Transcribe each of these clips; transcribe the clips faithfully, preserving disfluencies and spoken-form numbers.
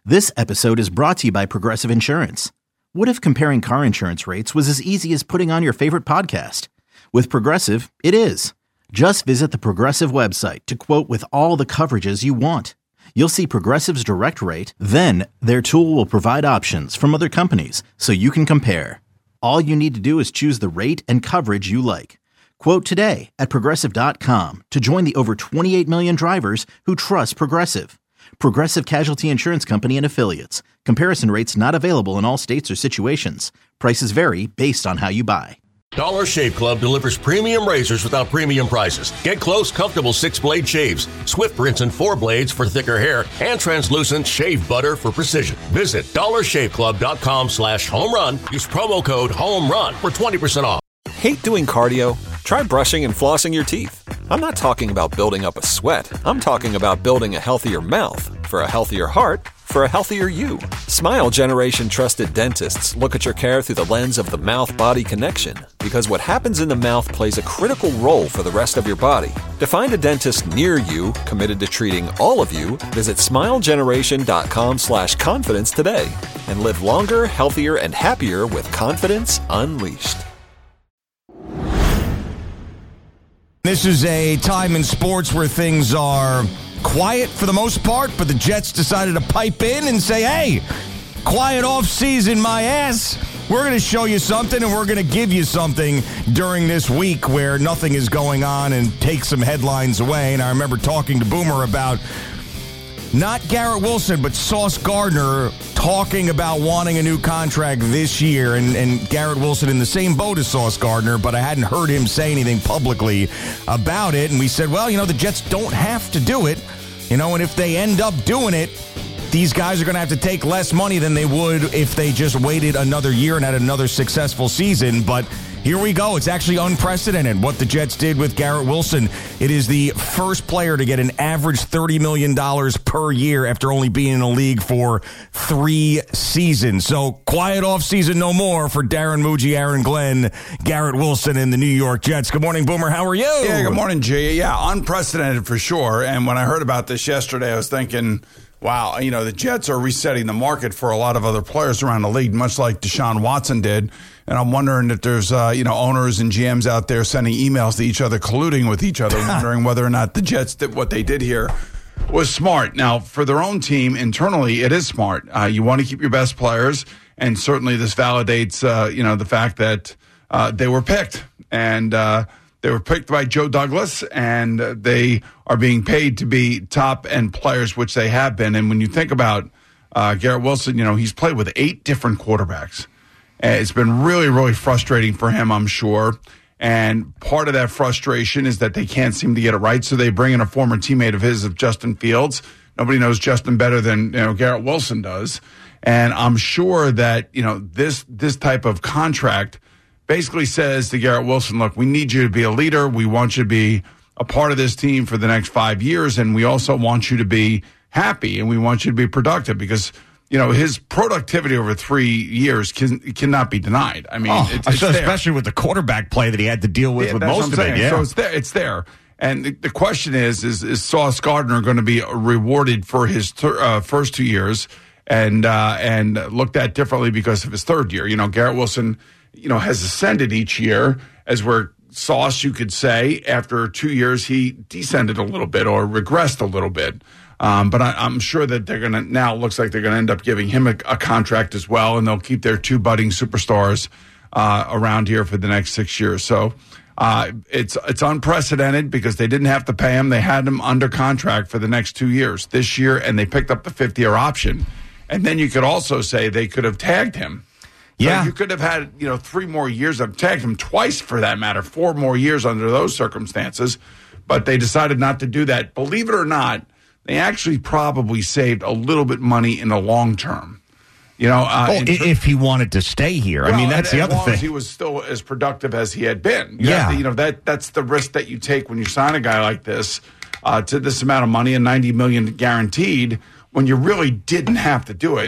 This episode is brought to you by Progressive Insurance. What if comparing car insurance rates was as easy as putting on your favorite podcast? With Progressive, it is. Just visit the Progressive website to quote with all the coverages you want. You'll see Progressive's direct rate, then their tool will provide options from other companies so you can compare. All you need to do is choose the rate and coverage you like. Quote today at Progressive dot com to join the over twenty-eight million drivers who trust Progressive. Progressive Casualty Insurance Company and Affiliates. Comparison rates not available in all states or situations. Prices vary based on how you buy. Dollar Shave Club delivers premium razors without premium prices. Get close, comfortable six-blade shaves, Swift rinse and four blades for thicker hair, and translucent shave butter for precision. Visit dollar shave club dot com slash home run. Use promo code HOMERUN for twenty percent off. Hate doing cardio? Try brushing and flossing your teeth. I'm not talking about building up a sweat. I'm talking about building a healthier mouth for a healthier heart for a healthier you. Smile Generation trusted dentists look at your care through the lens of the mouth-body connection, because what happens in the mouth plays a critical role for the rest of your body. To find a dentist near you committed to treating all of you, visit smile generation dot com slash confidence today and live longer, healthier, and happier with confidence unleashed. This is a time in sports where things are quiet for the most part, but the Jets decided to pipe in and say, hey, quiet off season, my ass. We're going to show you something, and we're going to give you something during this week where nothing is going on and take some headlines away. And I remember talking to Boomer about not Garrett Wilson, but Sauce Gardner talking about wanting a new contract this year, and, and Garrett Wilson in the same boat as Sauce Gardner, but I hadn't heard him say anything publicly about it. And we said, well, you know, the Jets don't have to do it, you know, and if they end up doing it, these guys are going to have to take less money than they would if they just waited another year and had another successful season. But here we go. It's actually unprecedented what the Jets did with Garrett Wilson. It is the first player to get an average thirty million dollars per year after only being in the league for three seasons. So quiet off season no more for Darren Muji, Aaron Glenn, Garrett Wilson, and the New York Jets. Good morning, Boomer. How are you? Yeah, good morning, G. Yeah, unprecedented for sure. And when I heard about this yesterday, I was thinking, wow, you know, the Jets are resetting the market for a lot of other players around the league, much like Deshaun Watson did. And I'm wondering if there's, uh, you know, owners and G Ms out there sending emails to each other, colluding with each other, wondering whether or not the Jets did what they did here was smart. Now, for their own team internally, it is smart. Uh, you want to keep your best players, and certainly this validates, uh, you know, the fact that uh, they were picked. And uh, they were picked by Joe Douglas, and uh, they are being paid to be top-end players, which they have been. And when you think about uh, Garrett Wilson, you know, he's played with eight different quarterbacks. It's been really, really frustrating for him, I'm sure. And part of that frustration is that they can't seem to get it right. So they bring in a former teammate of his, of Justin Fields. Nobody knows Justin better than, you know, Garrett Wilson does. And I'm sure that, you know, this this type of contract basically says to Garrett Wilson, look, we need you to be a leader. We want you to be a part of this team for the next five years. And we also want you to be happy, and we want you to be productive, because you know, his productivity over three years can, cannot be denied. I mean, oh, it's, it's especially there. With the quarterback play that he had to deal with yeah, with most of it. Yeah. So it's there. It's there. And the, the question is, is, is Sauce Gardner going to be rewarded for his ter- uh, first two years and uh, and looked at differently because of his third year? You know, Garrett Wilson, you know, has ascended each year, as where Sauce, you could say, after two years, he descended a little bit or regressed a little bit. Um, but I, I'm sure that they're going to, now it looks like they're going to end up giving him a, a contract as well, and they'll keep their two budding superstars uh, around here for the next six years. So uh, it's it's unprecedented because they didn't have to pay him. They had him under contract for the next two years this year, and they picked up the fifth-year option. And then you could also say they could have tagged him. Yeah. So you could have had, you know, three more years. I've tagged him twice for that matter, four more years under those circumstances. But they decided not to do that. Believe it or not, they actually probably saved a little bit money in the long term. You know, uh, oh, ter- if he wanted to stay here, well, I mean, that's and, the as other long thing. As he was still as productive as he had been. You yeah, to, you know that that's the risk that you take when you sign a guy like this uh, to this amount of money and ninety million dollars guaranteed when you really didn't have to do it.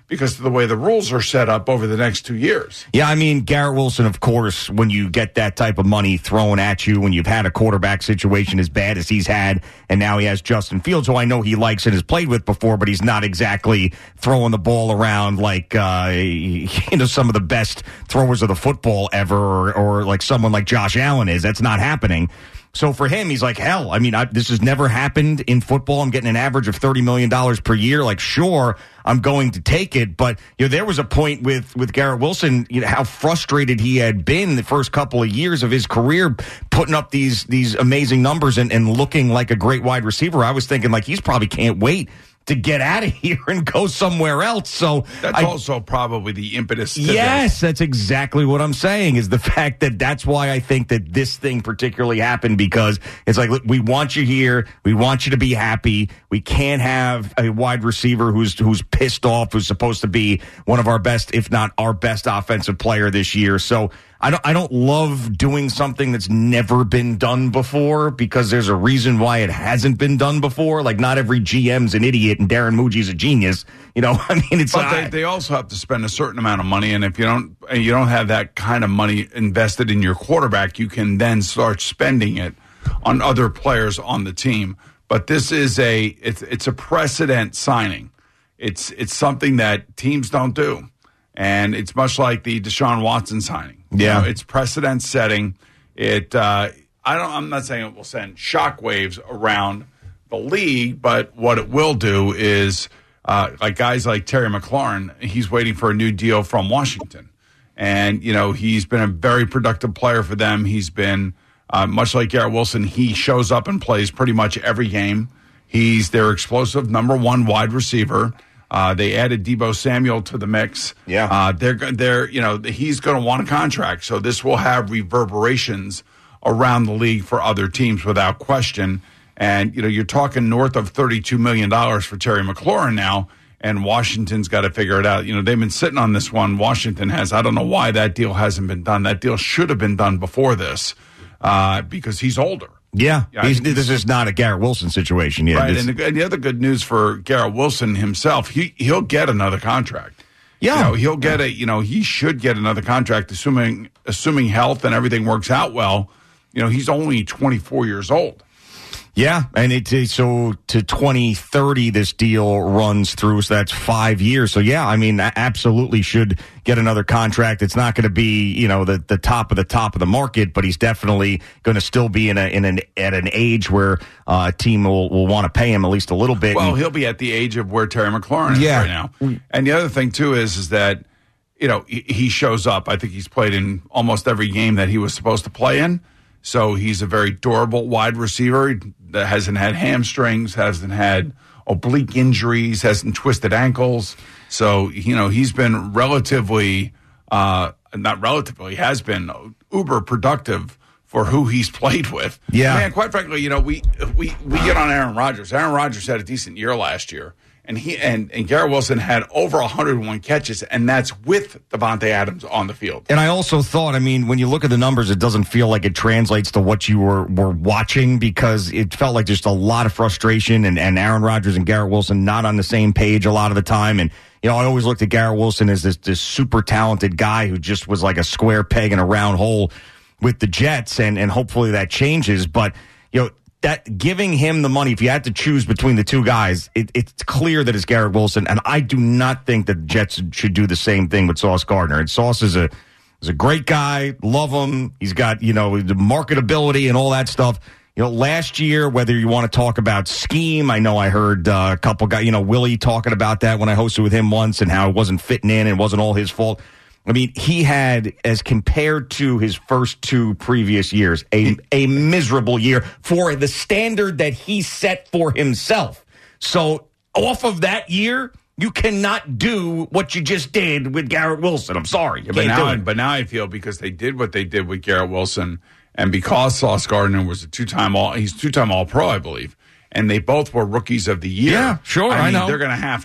because of the way the rules are set up over the next two years. Yeah, I mean, Garrett Wilson, of course, when you get that type of money thrown at you, when you've had a quarterback situation as bad as he's had, and now he has Justin Fields, who I know he likes and has played with before, but he's not exactly throwing the ball around like, uh, you know, some of the best throwers of the football ever, or, or like someone like Josh Allen is. That's not happening. So for him, he's like, hell, I mean, I, this has never happened in football. I'm getting an average of thirty million dollars per year. Like, sure, I'm going to take it. But, you know, there was a point with, with Garrett Wilson, you know, how frustrated he had been the first couple of years of his career, putting up these, these amazing numbers and, and looking like a great wide receiver. I was thinking, like, he's probably can't wait to get out of here and go somewhere else. So that's I, also probably the impetus to yes, this. That's exactly what I'm saying, is the fact that that's why I think that this thing particularly happened, because it's like, look, we want you here. We want you to be happy. We can't have a wide receiver who's who's pissed off, who's supposed to be one of our best, if not our best offensive player this year. So I don't I don't love doing something that's never been done before, because there's a reason why it hasn't been done before. Like, not every G M's an idiot and Darren Muji's a genius. You know, I mean, it's but not, they, they also have to spend a certain amount of money, and if you don't you don't have that kind of money invested in your quarterback, you can then start spending it on other players on the team. But this is a it's it's a precedent signing. It's it's something that teams don't do. And it's much like the Deshaun Watson signing. Yeah, you know, it's precedent setting. It, uh, I don't. I'm not saying it will send shockwaves around the league, but what it will do is, uh, like guys like Terry McLaurin, he's waiting for a new deal from Washington, and you know he's been a very productive player for them. He's been uh, much like Garrett Wilson. He shows up and plays pretty much every game. He's their explosive number one wide receiver. Uh, they added Deebo Samuel to the mix. Yeah, uh, they're they're you know he's going to want a contract, so this will have reverberations around the league for other teams without question. And you know you're talking north of thirty-two million dollars for Terry McLaurin now, and Washington's got to figure it out. You know they've been sitting on this one. Washington has. I don't know why that deal hasn't been done. That deal should have been done before this, uh, because he's older. Yeah, yeah he's, this is not a Garrett Wilson situation. Yeah, right. This, And the, and the other good news for Garrett Wilson himself, he he'll get another contract. Yeah, you know, he'll get a. You know, he should get another contract, assuming assuming health and everything works out well. You know, he's only twenty-four years old. Yeah, and it so to twenty thirty this deal runs through, so that's five years. So yeah, I mean, absolutely should get another contract. It's not going to be, you know, the, the top of the top of the market, but he's definitely going to still be in a in an at an age where uh, a team will, will want to pay him at least a little bit. Well, and, he'll be at the age of where Terry McLaurin is yeah. right now. And the other thing too is is that you know he, he shows up. I think he's played in almost every game that he was supposed to play in. So he's a very durable wide receiver that hasn't had hamstrings, hasn't had oblique injuries, hasn't twisted ankles. So, you know, he's been relatively, uh, not relatively, has been uber productive for who he's played with. Yeah. Man, quite frankly, you know, we we we get on Aaron Rodgers. Aaron Rodgers had a decent year last year. And he and, and Garrett Wilson had over one hundred one catches, and that's with Davante Adams on the field. And I also thought, I mean, when you look at the numbers, it doesn't feel like it translates to what you were, were watching, because it felt like just a lot of frustration, and, and Aaron Rodgers and Garrett Wilson not on the same page a lot of the time. And, you know, I always looked at Garrett Wilson as this, this super talented guy who just was like a square peg in a round hole with the Jets, and, and hopefully that changes. But, you know, that giving him the money, if you had to choose between the two guys, it, it's clear that it's Garrett Wilson, and I do not think that the Jets should do the same thing with Sauce Gardner. And Sauce is a is a great guy, love him. He's got, you know, the marketability and all that stuff. You know, last year, whether you want to talk about scheme, I know I heard uh, a couple guys, you know, Willie talking about that when I hosted with him once, and how it wasn't fitting in and it wasn't all his fault. I mean, he had, as compared to his first two previous years, a, a miserable year for the standard that he set for himself. So off of that year, you cannot do what you just did with Garrett Wilson. I'm sorry. You but, can't now, do it. but now I feel, because they did what they did with Garrett Wilson, and because Sauce Gardner was a two-time all, he's two-time All-Pro, I believe, and they both were rookies of the year. Yeah, sure, I, I mean, know. They're going to have to.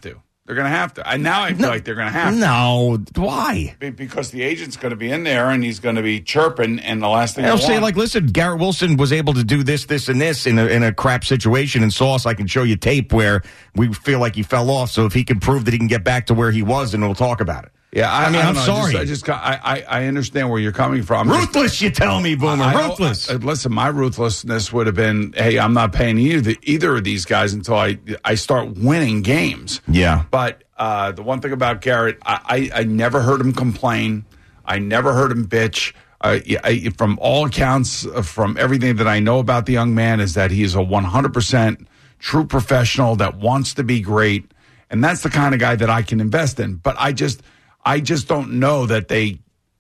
They're going to have to. And now I feel No. like they're going to have to. No, why? Be- Because the agent's going to be in there and he's going to be chirping, and the last thing I'll I say, want- like, listen, Garrett Wilson was able to do this, this, and this in a, in a crap situation. And Sauce, I can show you tape where we feel like he fell off. So if he can prove that he can get back to where he was, then we'll talk about it. Yeah, I, I mean, I I'm don't know. sorry. I just, I, just I, I, I understand where you're coming from. Just- Ruthless, you tell me, Boomer. I don't- Ruthless. I- listen, my ruthlessness would have been, hey, I'm not paying either either of these guys until I I start winning games. Yeah. But uh, the one thing about Garrett, I, I, I never heard him complain. I never heard him bitch. Uh, I, from all accounts, uh, from everything that I know about the young man, is that he is a one hundred percent true professional that wants to be great. And that's the kind of guy that I can invest in. But I just... I just don't know that they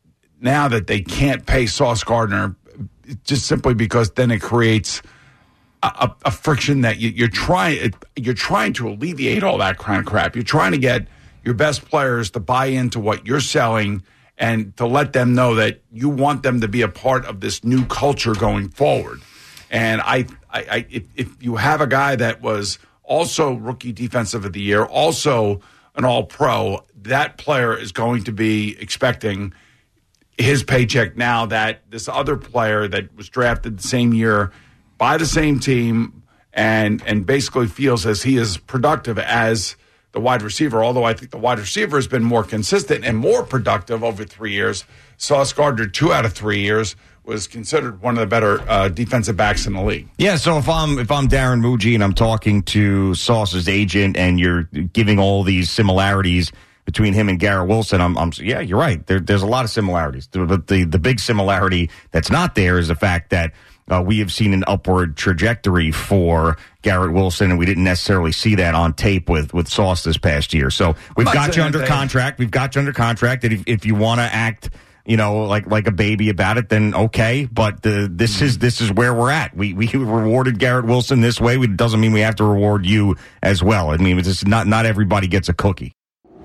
now that they can't pay Sauce Gardner, just simply because then it creates a, a, a friction that you, you're trying you're trying to alleviate all that kind of crap. You're trying to get your best players to buy into what you're selling and to let them know that you want them to be a part of this new culture going forward. And I, I, I if, if you have a guy that was also rookie defensive of the year, also an all-pro, that player is going to be expecting his paycheck now that this other player that was drafted the same year by the same team and and basically feels as he is productive as the wide receiver, although I think the wide receiver has been more consistent and more productive over three years. Sauce Gardner, two out of three years, was considered one of the better uh, defensive backs in the league. Yeah, so if I'm if I'm Darren Muji and I'm talking to Sauce's agent and you're giving all these similarities between him and Garrett Wilson, I'm, I'm yeah, you're right. There, there's a lot of similarities, but the the big similarity that's not there is the fact that uh, we have seen an upward trajectory for Garrett Wilson, and we didn't necessarily see that on tape with with Sauce this past year. So we've got you under they- contract. We've got you under contract, and if if you want to act, you know, like like a baby about it, then okay. But the, this is this is where we're at. We we rewarded Garrett Wilson this way. It doesn't mean we have to reward you as well. I mean, it's just not not everybody gets a cookie.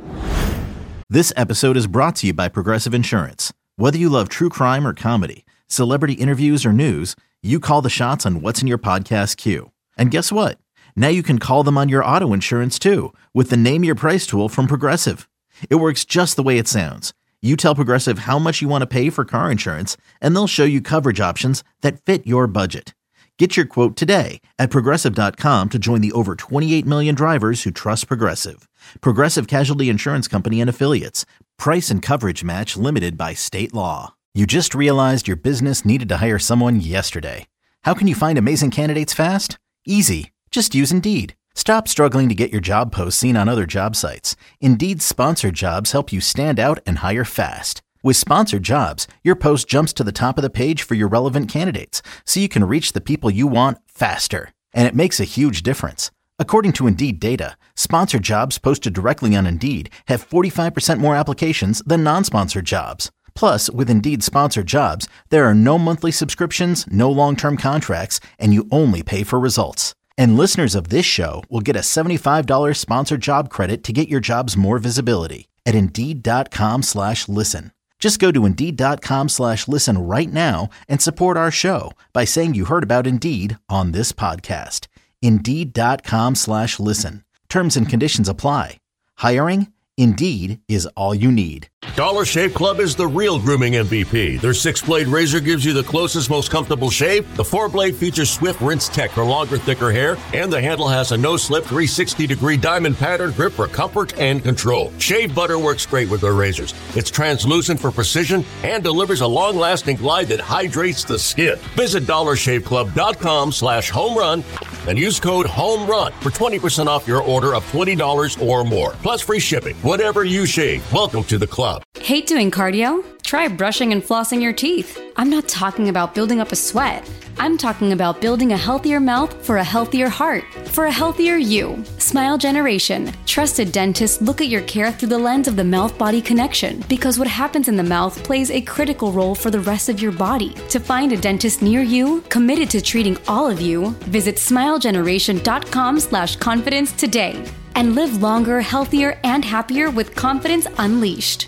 This episode is brought to you by Progressive Insurance. Whether you love true crime or comedy, celebrity interviews or news, you call the shots on what's in your podcast queue. And guess what? Now you can call them on your auto insurance too with the Name Your Price tool from Progressive. It works just the way it sounds. You tell Progressive how much you want to pay for car insurance, and they'll show you coverage options that fit your budget. Get your quote today at Progressive dot com to join the over twenty-eight million drivers who trust Progressive. Progressive Casualty Insurance Company and Affiliates. Price and coverage match limited by state law. You just realized your business needed to hire someone yesterday. How can you find amazing candidates fast? Easy. Just use Indeed. Stop struggling to get your job posts seen on other job sites. Indeed's sponsored jobs help you stand out and hire fast. With sponsored jobs, your post jumps to the top of the page for your relevant candidates, so you can reach the people you want faster. And it makes a huge difference. According to Indeed data, sponsored jobs posted directly on Indeed have forty-five percent more applications than non-sponsored jobs. Plus, with Indeed sponsored jobs, there are no monthly subscriptions, no long-term contracts, and you only pay for results. And listeners of this show will get a seventy-five dollars sponsored job credit to get your jobs more visibility at Indeed.com slash listen. Just go to Indeed.com slash listen right now and support our show by saying you heard about Indeed on this podcast. Indeed.com slash listen. Terms and conditions apply. Hiring? Indeed is all you need. Dollar Shave Club is the real grooming M V P. Their six-blade razor gives you the closest, most comfortable shave. The four-blade features Swift Rinse Tech for longer, thicker hair. And the handle has a no-slip three hundred sixty degree diamond pattern grip for comfort and control. Shave butter works great with their razors. It's translucent for precision and delivers a long-lasting glide that hydrates the skin. Visit dollarshaveclub.com slash home run and use code HOMERUN for twenty percent off your order of twenty dollars or more. Plus free shipping. Whatever you shave, welcome to the club. Hate doing cardio? Try brushing and flossing your teeth. I'm not talking about building up a sweat. I'm talking about building a healthier mouth for a healthier heart, for a healthier you. Smile Generation. Trusted dentists look at your care through the lens of the mouth-body connection, because what happens in the mouth plays a critical role for the rest of your body. To find a dentist near you, committed to treating all of you, visit smilegeneration.com slash confidence today. And live longer, healthier, and happier with confidence unleashed.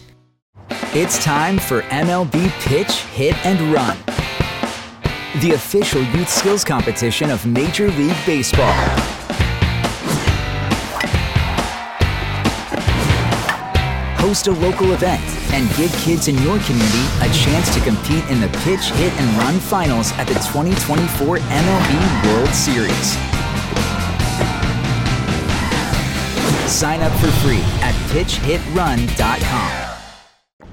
It's time for M L B Pitch, Hit, and Run, the official youth skills competition of Major League Baseball. host a local event, and give kids in your community a chance to compete in the Pitch, Hit, and Run Finals at the twenty twenty-four M L B World Series. Sign up for free at pitch hit run dot com.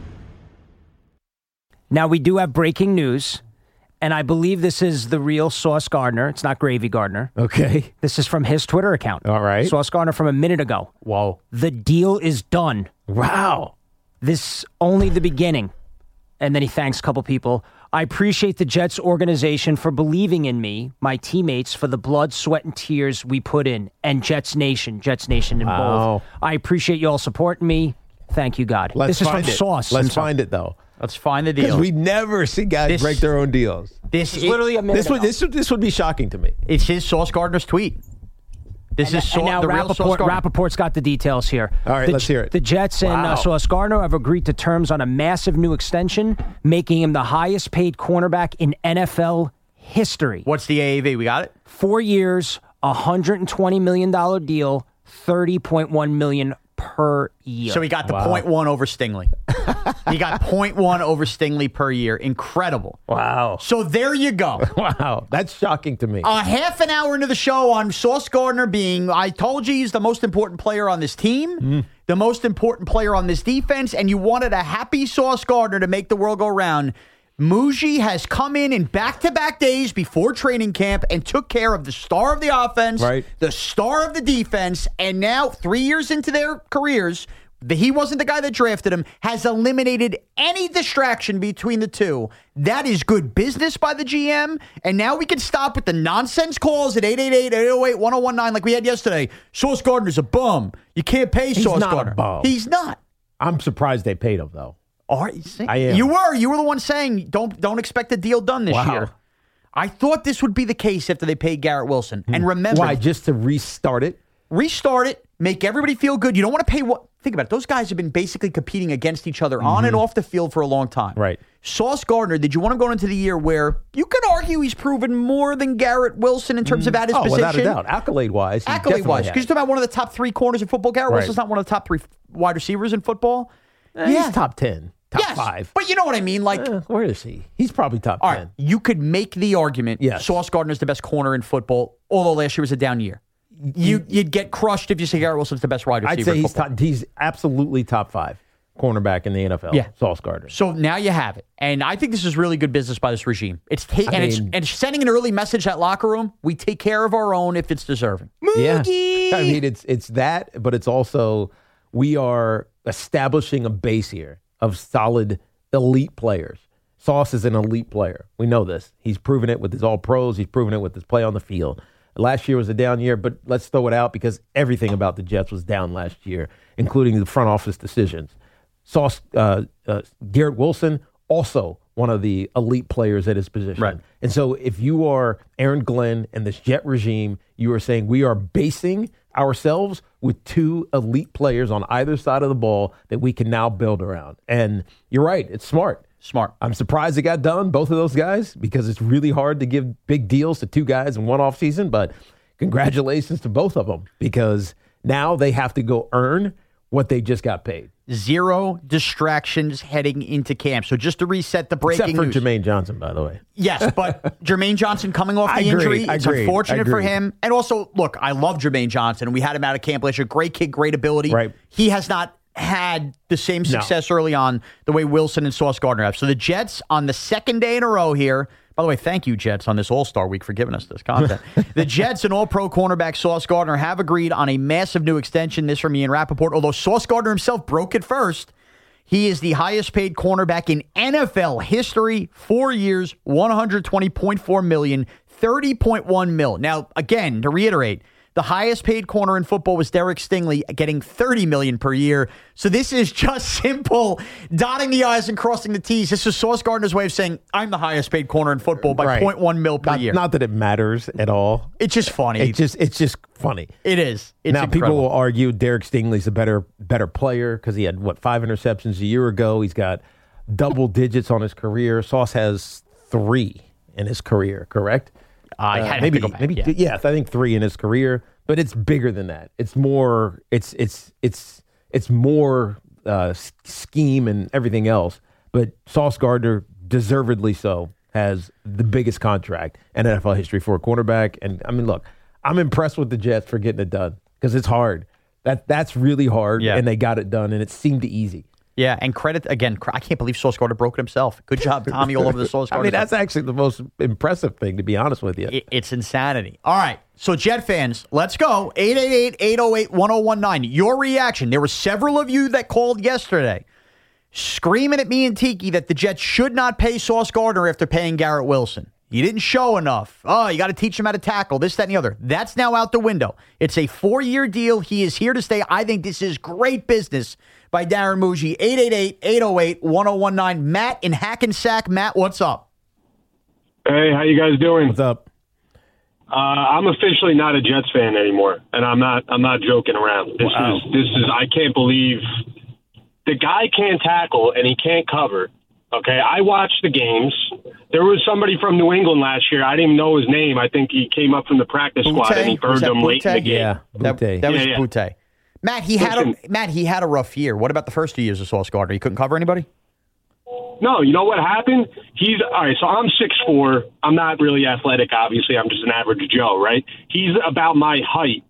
Now, we do have breaking news, and I believe this is the real Sauce Gardner. It's not Gravy Gardner. Okay. This is from his Twitter account. All right. Sauce Gardner from a minute ago. Whoa. The deal is done. Wow. This only the beginning. And then he thanks a couple people. I appreciate the Jets organization for believing in me, my teammates, for the blood, sweat, and tears we put in, and Jets Nation, Jets Nation in Wow. both. I appreciate you all supporting me. Thank you, God. Let's this is find from it. Sauce. Let's himself. find it, though. Let's find the Because deal. we never see guys This- break their own deals. This It's literally a minute This would, ago. this, would, this would be shocking to me. It's his Sauce Gardner's tweet. This And, is Sau- and now the real Sauce Rappaport, Gardner. Rappaport's got the details here. All right, the, let's hear it. The Jets and Wow. uh, Sauce Gardner have agreed to terms on a massive new extension, making him the highest paid cornerback in N F L history. What's the A A V? We got it? Four years, one hundred twenty million dollars deal, thirty point one million dollars per year. So he got the Wow. point one over Stingley. He got point one over Stingley per year. Incredible. Wow. So there you go. Wow. That's shocking to me. A half an hour into the show on Sauce Gardner being, I told you he's the most important player on this team, Mm. the most important player on this defense, and you wanted a happy Sauce Gardner to make the world go round. Muji has come in in back-to-back days before training camp and took care of the star of the offense, Right. the star of the defense, and now three years into their careers, the, he wasn't the guy that drafted him, has eliminated any distraction between the two. That is good business by the G M, and now we can stop with the nonsense calls at eight eight eight, eight oh eight, one oh one nine like we had yesterday. Sauce Gardner's a bum. You can't pay He's Sauce not a Gardner. bum. He's not. I'm surprised they paid him, though. Are you saying? I am. You were. You were the one saying don't don't expect a deal done this Wow. year. I thought this would be the case after they paid Garrett Wilson. And remember, Why? Just to restart it? restart it, make everybody feel good. You don't want to pay what? Think about it. Those guys have been basically competing against each other on and off the field for a long time. Right. Sauce Gardner, did you want to go into the year where you could argue he's proven more than Garrett Wilson in terms of at his Oh, position? without a doubt. Accolade-wise. he Accolade wise, definitely because you're has. talking about one of the top three corners in football. Garrett Right. Wilson's not one of the top three wide receivers in football. Eh, He's top ten. Top yes, five. But you know what I mean? Like, Eh, where is he? He's probably top all ten. right, you could make the argument Yes. Sauce Gardner's the best corner in football, although last year was a down year. You, you'd get crushed if you say Garrett Wilson's the best wide receiver I'd say in he's football. top, he's absolutely top five cornerback in the N F L. Yeah. Sauce Gardner. So now you have it. And I think this is really good business by this regime. It's ta- I and it's mean- and it's sending an early message at locker room. We take care of our own if it's deserving. Yeah. I mean, it's it's that, but it's also we are establishing a base here of solid elite players. Sauce is an elite player. We know this. He's proven it with his all-pros. He's proven it with his play on the field. Last year was a down year, but let's throw it out because everything about the Jets was down last year, including the front office decisions. Sauce, uh, uh, Garrett Wilson, also one of the elite players at his position. Right. And so if you are Aaron Glenn and this Jet regime, you are saying we are basing ourselves with two elite players on either side of the ball that we can now build around. And you're right. It's smart. Smart. I'm surprised it got done, both of those guys, because it's really hard to give big deals to two guys in one offseason. But congratulations to both of them, because now they have to go earn what they just got paid. Zero distractions heading into camp. So just to reset the breaking Except for news. Jermaine Johnson, by the way. Yes, but Jermaine Johnson coming off the I agree, injury, I it's agree, unfortunate I for agree. him. And also, look, I love Jermaine Johnson. We had him out of camp last year. Great kid, great ability. Right. He has not had the same success early on the way Wilson and Sauce Gardner have. So the Jets on the second day in a row here. By the way, thank you, Jets, on this All-Star Week for giving us this content. The Jets and All-Pro cornerback Sauce Gardner have agreed on a massive new extension. This from Ian Rappaport. Although Sauce Gardner himself broke it first. He is the highest paid cornerback in N F L history. Four years, one hundred twenty point four million dollars, thirty point one mil. Now, again, to reiterate, the highest paid corner in football was Derek Stingley, getting thirty million dollars per year. So this is just simple dotting the I's and crossing the T's. This is Sauce Gardner's way of saying, I'm the highest paid corner in football by Right. zero point one mil per Not, year. not that it matters at all. It's just funny. It just it's just funny. it is. It's now incredible. people will argue Derek Stingley's a better better player because he had what five interceptions a year ago. He's got double digits on his career. Sauce has three in his career. Correct? I Uh, had to maybe go back, maybe yeah. th- yeah, I think three in his career, but it's bigger than that. It's more. It's it's it's it's more uh, scheme and everything else. But Sauce Gardner, deservedly so, has the biggest contract in N F L history for a cornerback. And, I mean, look, I'm impressed with the Jets for getting it done because it's hard. That That's really hard, yeah. and they got it done, and it seemed easy. Yeah, and credit, again, I can't believe Sauce Gardner broke it himself. Good job, Tommy, all over the Sauce Gardner. I mean, that's actually the most impressive thing, to be honest with you. It's insanity. All right, so Jet fans, let's go. eight eight eight, eight oh eight, one oh one nine. Your reaction. There were several of you that called yesterday screaming at me and Tiki that the Jets should not pay Sauce Gardner after paying Garrett Wilson. You didn't show enough. Oh, you got to teach him how to tackle, this, that, and the other. That's now out the window. It's a four-year deal. He is here to stay. I think this is great business by Darren Muji. eight eight eight, eight oh eight, one oh one nine. Matt in Hackensack. Matt, what's up? Hey, how you guys doing? What's up? Uh, I'm officially not a Jets fan anymore, and I'm not. I'm not joking around. This Wow. is. This is. I can't believe the guy can't tackle and he can't cover. Okay, I watched the games. There was somebody from New England last year. I didn't even know his name. I think he came up from the practice Butte? squad and he burned them late in the game. Yeah, That, Butte. that was Yeah, yeah. Butte. Matt, he had a Listen. Matt. He had a rough year. What about the first two years of Sauce Gardner? He couldn't cover anybody. No, you know what happened? He's all right. So I'm six foot four. I'm not really athletic. Obviously, I'm just an average Joe, right? He's about my height,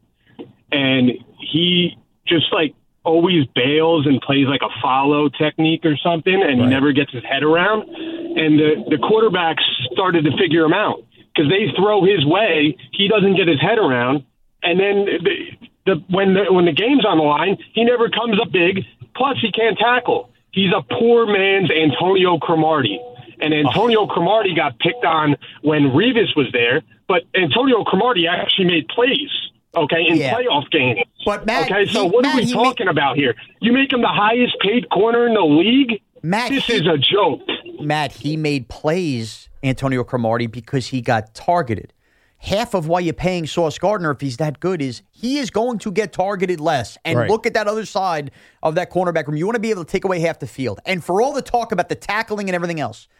and he just like always bails and plays like a follow technique or something, and he Right. never gets his head around. And the the quarterbacks started to figure him out because they throw his way, he doesn't get his head around, and then the, the when the when the game's on the line, he never comes up big. Plus, he can't tackle. He's a poor man's Antonio Cromartie. And Antonio Cromartie got picked on when Revis was there, but Antonio Cromartie actually made plays, okay, in Yeah. playoff games. But Matt, okay, so he- what Matt, are we he talking about here? You make him the highest paid corner in the league? Matt, this he- is a joke. Matt, he made plays, Antonio Cromartie, because he got targeted. Half of why you're paying Sauce Gardner, if he's that good, is he is going to get targeted less. And Right. look at that other side of that cornerback room. You want to be able to take away half the field. And for all the talk about the tackling and everything else,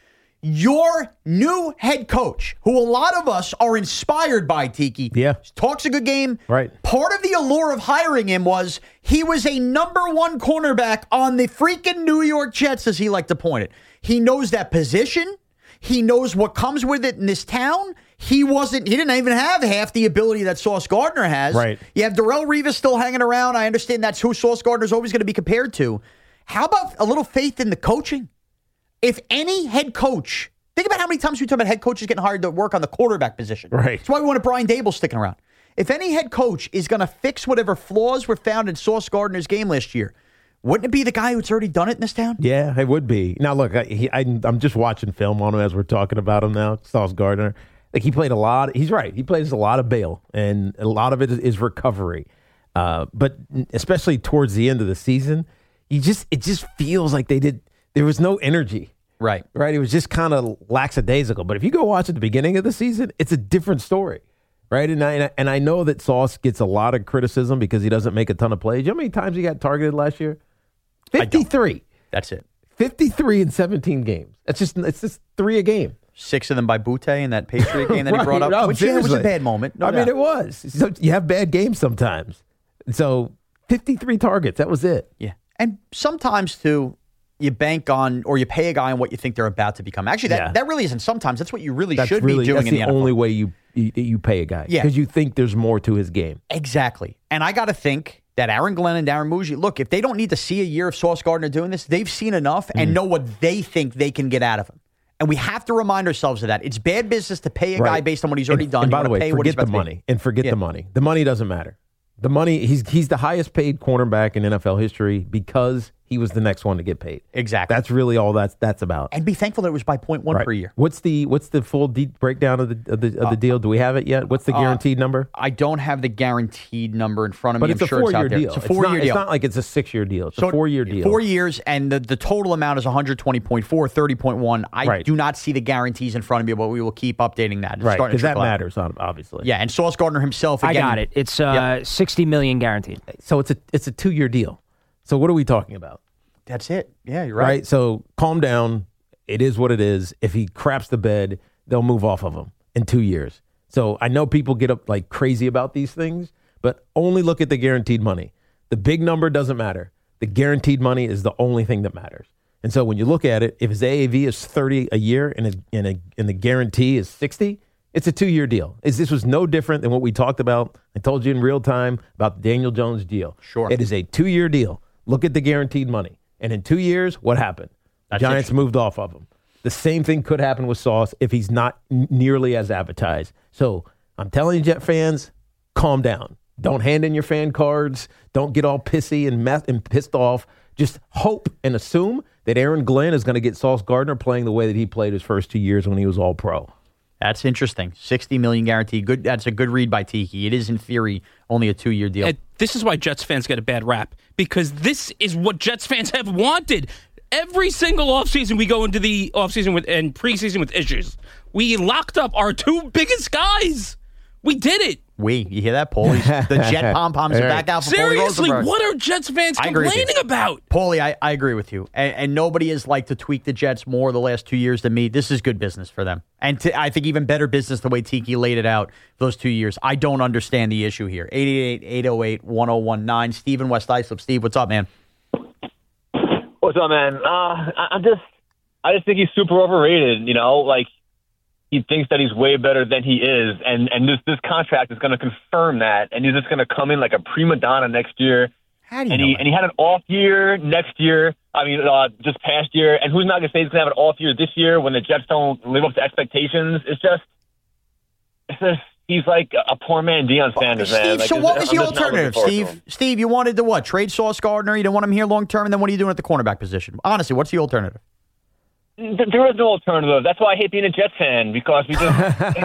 your new head coach, who a lot of us are inspired by, Tiki, Yeah. talks a good game. Right. Part of the allure of hiring him was he was a number one cornerback on the freaking New York Jets, as he liked to point it. He knows that position. He knows what comes with it in this town. He wasn't. He didn't even have half the ability that Sauce Gardner has. Right. You have Darrelle Revis still hanging around. I understand that's who Sauce Gardner's always going to be compared to. How about a little faith in the coaching? If any head coach, think about how many times we talk about head coaches getting hired to work on the quarterback position. Right. That's why we wanted Brian Dable sticking around. If any head coach is going to fix whatever flaws were found in Sauce Gardner's game last year, wouldn't it be the guy who's already done it in this town? Yeah, it would be. Now, look, I, he, I, I'm just watching film on him as we're talking about him now, Sauce Gardner. Like, he played a lot. He's right. He plays a lot of bail, and a lot of it is, is recovery. Uh, but especially towards the end of the season, you just it just feels like they did. There was no energy. Right. Right. It was just kind of lackadaisical. But if you go watch at the beginning of the season, it's a different story. Right. And I, and I know that Sauce gets a lot of criticism because he doesn't make a ton of plays. You know how many times he got targeted last year? fifty-three. That's it. fifty-three in seventeen games. It's just it's just three a game. Six of them by Butte in that Patriot game that he brought up, No, which yeah, was a seriously. bad moment. No I mean, doubt. it was. So you have bad games sometimes. So fifty-three targets. That was it. Yeah. And sometimes, too, you bank on or you pay a guy on what you think they're about to become. Actually, that, Yeah. that really isn't sometimes. That's what you really That's should really be doing that's in the, the, N F L. only way you you, you pay a guy. Yeah. Because you think there's more to his game. Exactly. And I got to think that Aaron Glenn and Darren Muji, look, if they don't need to see a year of Sauce Gardner doing this, they've seen enough and know what they think they can get out of him. And we have to remind ourselves of that. It's bad business to pay a guy Right. based on what he's already and, done. And You by the wanna way, pay what he's forget the about to be. money and forget Yeah. the money. The money doesn't matter. The money he's he's the highest paid cornerback in N F L history because he was the next one to get paid. Exactly. That's really all that's that's about. And be thankful that it was by point one Right. per year. What's the what's the full de- breakdown of the of the, of the deal? Do we have it yet? What's the uh, guaranteed number? I don't have the guaranteed number in front of But me. it's I'm a sure four it's out year there. deal. It's a four-year not, deal. It's not like it's a six year deal. It's So a four year deal. Four years, and the, the total amount is one hundred twenty point four, thirty point one. I Right. do not see the guarantees in front of me, but we will keep updating that. It's Right, starting to because that trickle out. matters, ob- obviously. Yeah, and Sauce Gardner himself, I again. got it. It's uh, sixty million guaranteed. So it's a it's a two year deal. So what are we talking about? That's it. Yeah, you're right. Right. So calm down. It is what it is. If he craps the bed, they'll move off of him in two years. So I know people get up like crazy about these things, but only look at the guaranteed money. The big number doesn't matter. The guaranteed money is the only thing that matters. And so when you look at it, if his A A V is thirty a year and, a, and, a, and the guarantee is sixty, it's a two-year deal. It's, this was no different than what we talked about. I told you in real time about the Daniel Jones deal. Sure. It is a two-year deal. Look at the guaranteed money. And in two years, what happened? The Giants moved off of him. The same thing could happen with Sauce if he's not n- nearly as advertised. So I'm telling you, Jet fans, calm down. Don't hand in your fan cards. Don't get all pissy and, meth- and pissed off. Just hope and assume that Aaron Glenn is going to get Sauce Gardner playing the way that he played his first two years when he was all pro. That's interesting. sixty million dollars guarantee. Good. That's a good read by Tiki. It is, in theory, only a two-year deal. And this is why Jets fans get a bad rap, because this is what Jets fans have wanted. Every single offseason, we go into the offseason with and preseason with issues. We locked up our two biggest guys. We did it. We, you hear that, Paulie? The Jet pom-poms are back out for Seriously, Paulie Rosenberg. what are Jets fans complaining about? Paulie, I, I agree with you. And, and nobody has liked to tweak the Jets more the last two years than me. This is good business for them. And to, I think even better business the way Tiki laid it out those two years. I don't understand the issue here. eight eight eight, eight oh eight, one oh one nine. Steve in West Islip. Steve, what's up, man? What's up, man? Uh, I, I'm just, I just think he's super overrated. You know, like, he thinks that he's way better than he is, and and this this contract is going to confirm that, and he's just going to come in like a prima donna next year. How do you and know he that? and he had an off year next year. I mean, uh, just past year, and who's not going to say he's going to have an off year this year when the Jets don't live up to expectations? It's just, it's just he's like a poor man Deion Sanders, Steve, man. Like, so it's- what was I'm the just not looking alternative, forward to Steve? him. Steve, you wanted to what? Trade Sauce Gardner? You didn't want him here long term, and then what are you doing at the cornerback position? Honestly, what's the alternative? There is no alternative. That's why I hate being a Jets fan, because we just.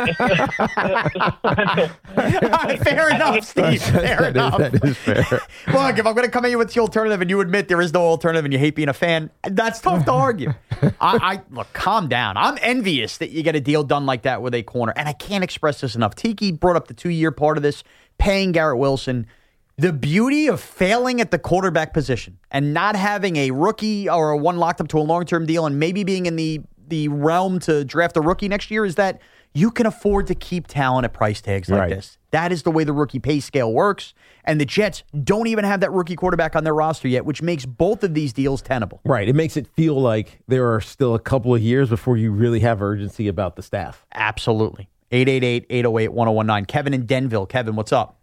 Fair enough, Steve. Fair That is- enough. that is fair. Look, if I'm going to come at you with the alternative and you admit there is no alternative and you hate being a fan, that's tough to argue. I, I Look, calm down. I'm envious that you get a deal done like that with a corner, and I can't express this enough. Tiki brought up the two-year part of this, paying Garrett Wilson. The beauty of failing at the quarterback position and not having a rookie or a one locked up to a long-term deal and maybe being in the, the realm to draft a rookie next year is that you can afford to keep talent at price tags like Right. this. That is the way the rookie pay scale works. And the Jets don't even have that rookie quarterback on their roster yet, which makes both of these deals tenable. Right. It makes it feel like there are still a couple of years before you really have urgency about the staff. Absolutely. eight eight eight, eight oh eight, one oh one nine. Kevin in Denville. Kevin, what's up?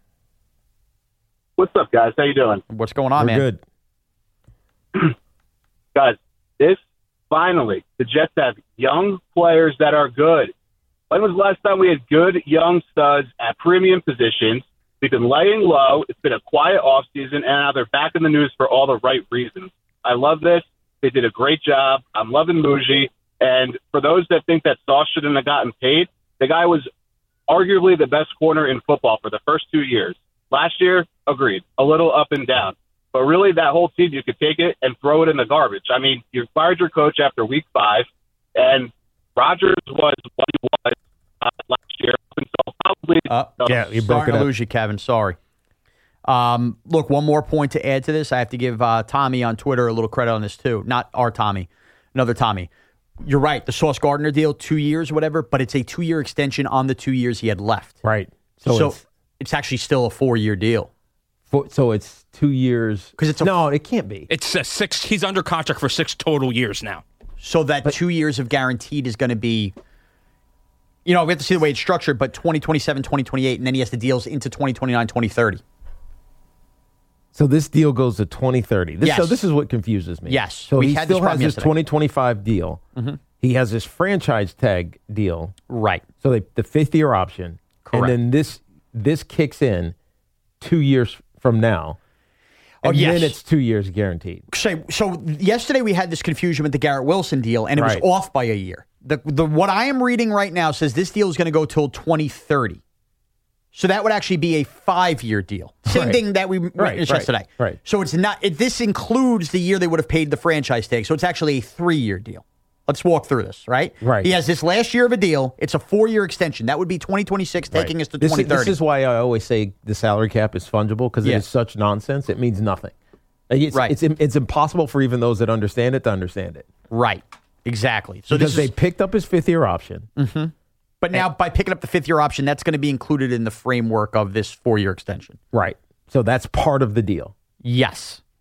What's up, guys? How you doing? What's going on, We're man? good. Guys, this, finally, the Jets have young players that are good. When was the last time we had good young studs at premium positions? We've been laying low. It's been a quiet offseason, and now they're back in the news for all the right reasons. I love this. They did a great job. I'm loving Muji. And for those that think that Sauce shouldn't have gotten paid, the guy was arguably the best corner in football for the first two years. Last year, agreed, a little up and down. But really, that whole team, you could take it and throw it in the garbage. I mean, you fired your coach after week five, and Rodgers was what he was uh, last year. And so probably, Uh, Yeah, you broke Starting it to up. lose you, Kevin. Sorry. Um, look, one more point to add to this. I have to give uh, Tommy on Twitter a little credit on this, too. Not our Tommy, another Tommy. You're right. The Sauce Gardner deal, two years, whatever, but it's a two-year extension on the two years he had left. Right. So, So, it's, it's, actually still a four-year deal. fo- so it's two years. 'Cause it's a- no, it can't be. It's a six. He's under contract for six total years now. So that two years of guaranteed is going to be, you know, we have to see the way it's structured, but twenty twenty-seven, twenty twenty-eight, and then he has the deals into twenty twenty-nine, twenty thirty. So this deal goes to twenty thirty. This, Yes. So this is what confuses me. Yes. So We he had this still has problem his yesterday. twenty twenty-five deal. Mhm. He has his franchise tag deal. Right. So they, the fifth year option. Correct. And then this this kicks in two years from now. Oh, And yes. then it's two years guaranteed. So, so yesterday we had this confusion with the Garrett Wilson deal, and it Right. was off by a year. The the what I am reading right now says this deal is going to go till twenty thirty. So that would actually be a five-year deal. Same Right. thing that we Right, witnessed right, yesterday. right. So it's not. It, this includes the year they would have paid the franchise tag. So it's actually a three-year deal. Let's walk through this, right? Right. He has this last year of a deal. It's a four-year extension. That would be twenty twenty-six, taking Right. us to this, twenty is, thirty. this is why I always say the salary cap is fungible, because Yeah. it is such nonsense. It means nothing. It's, Right. it's, it's impossible for even those that understand it to understand it. right. Exactly. So because this is, they picked up his fifth year option. but now by picking up the fifth-year option, that's going to be included in the framework of this four-year extension. Right. So that's part of the deal. Yes.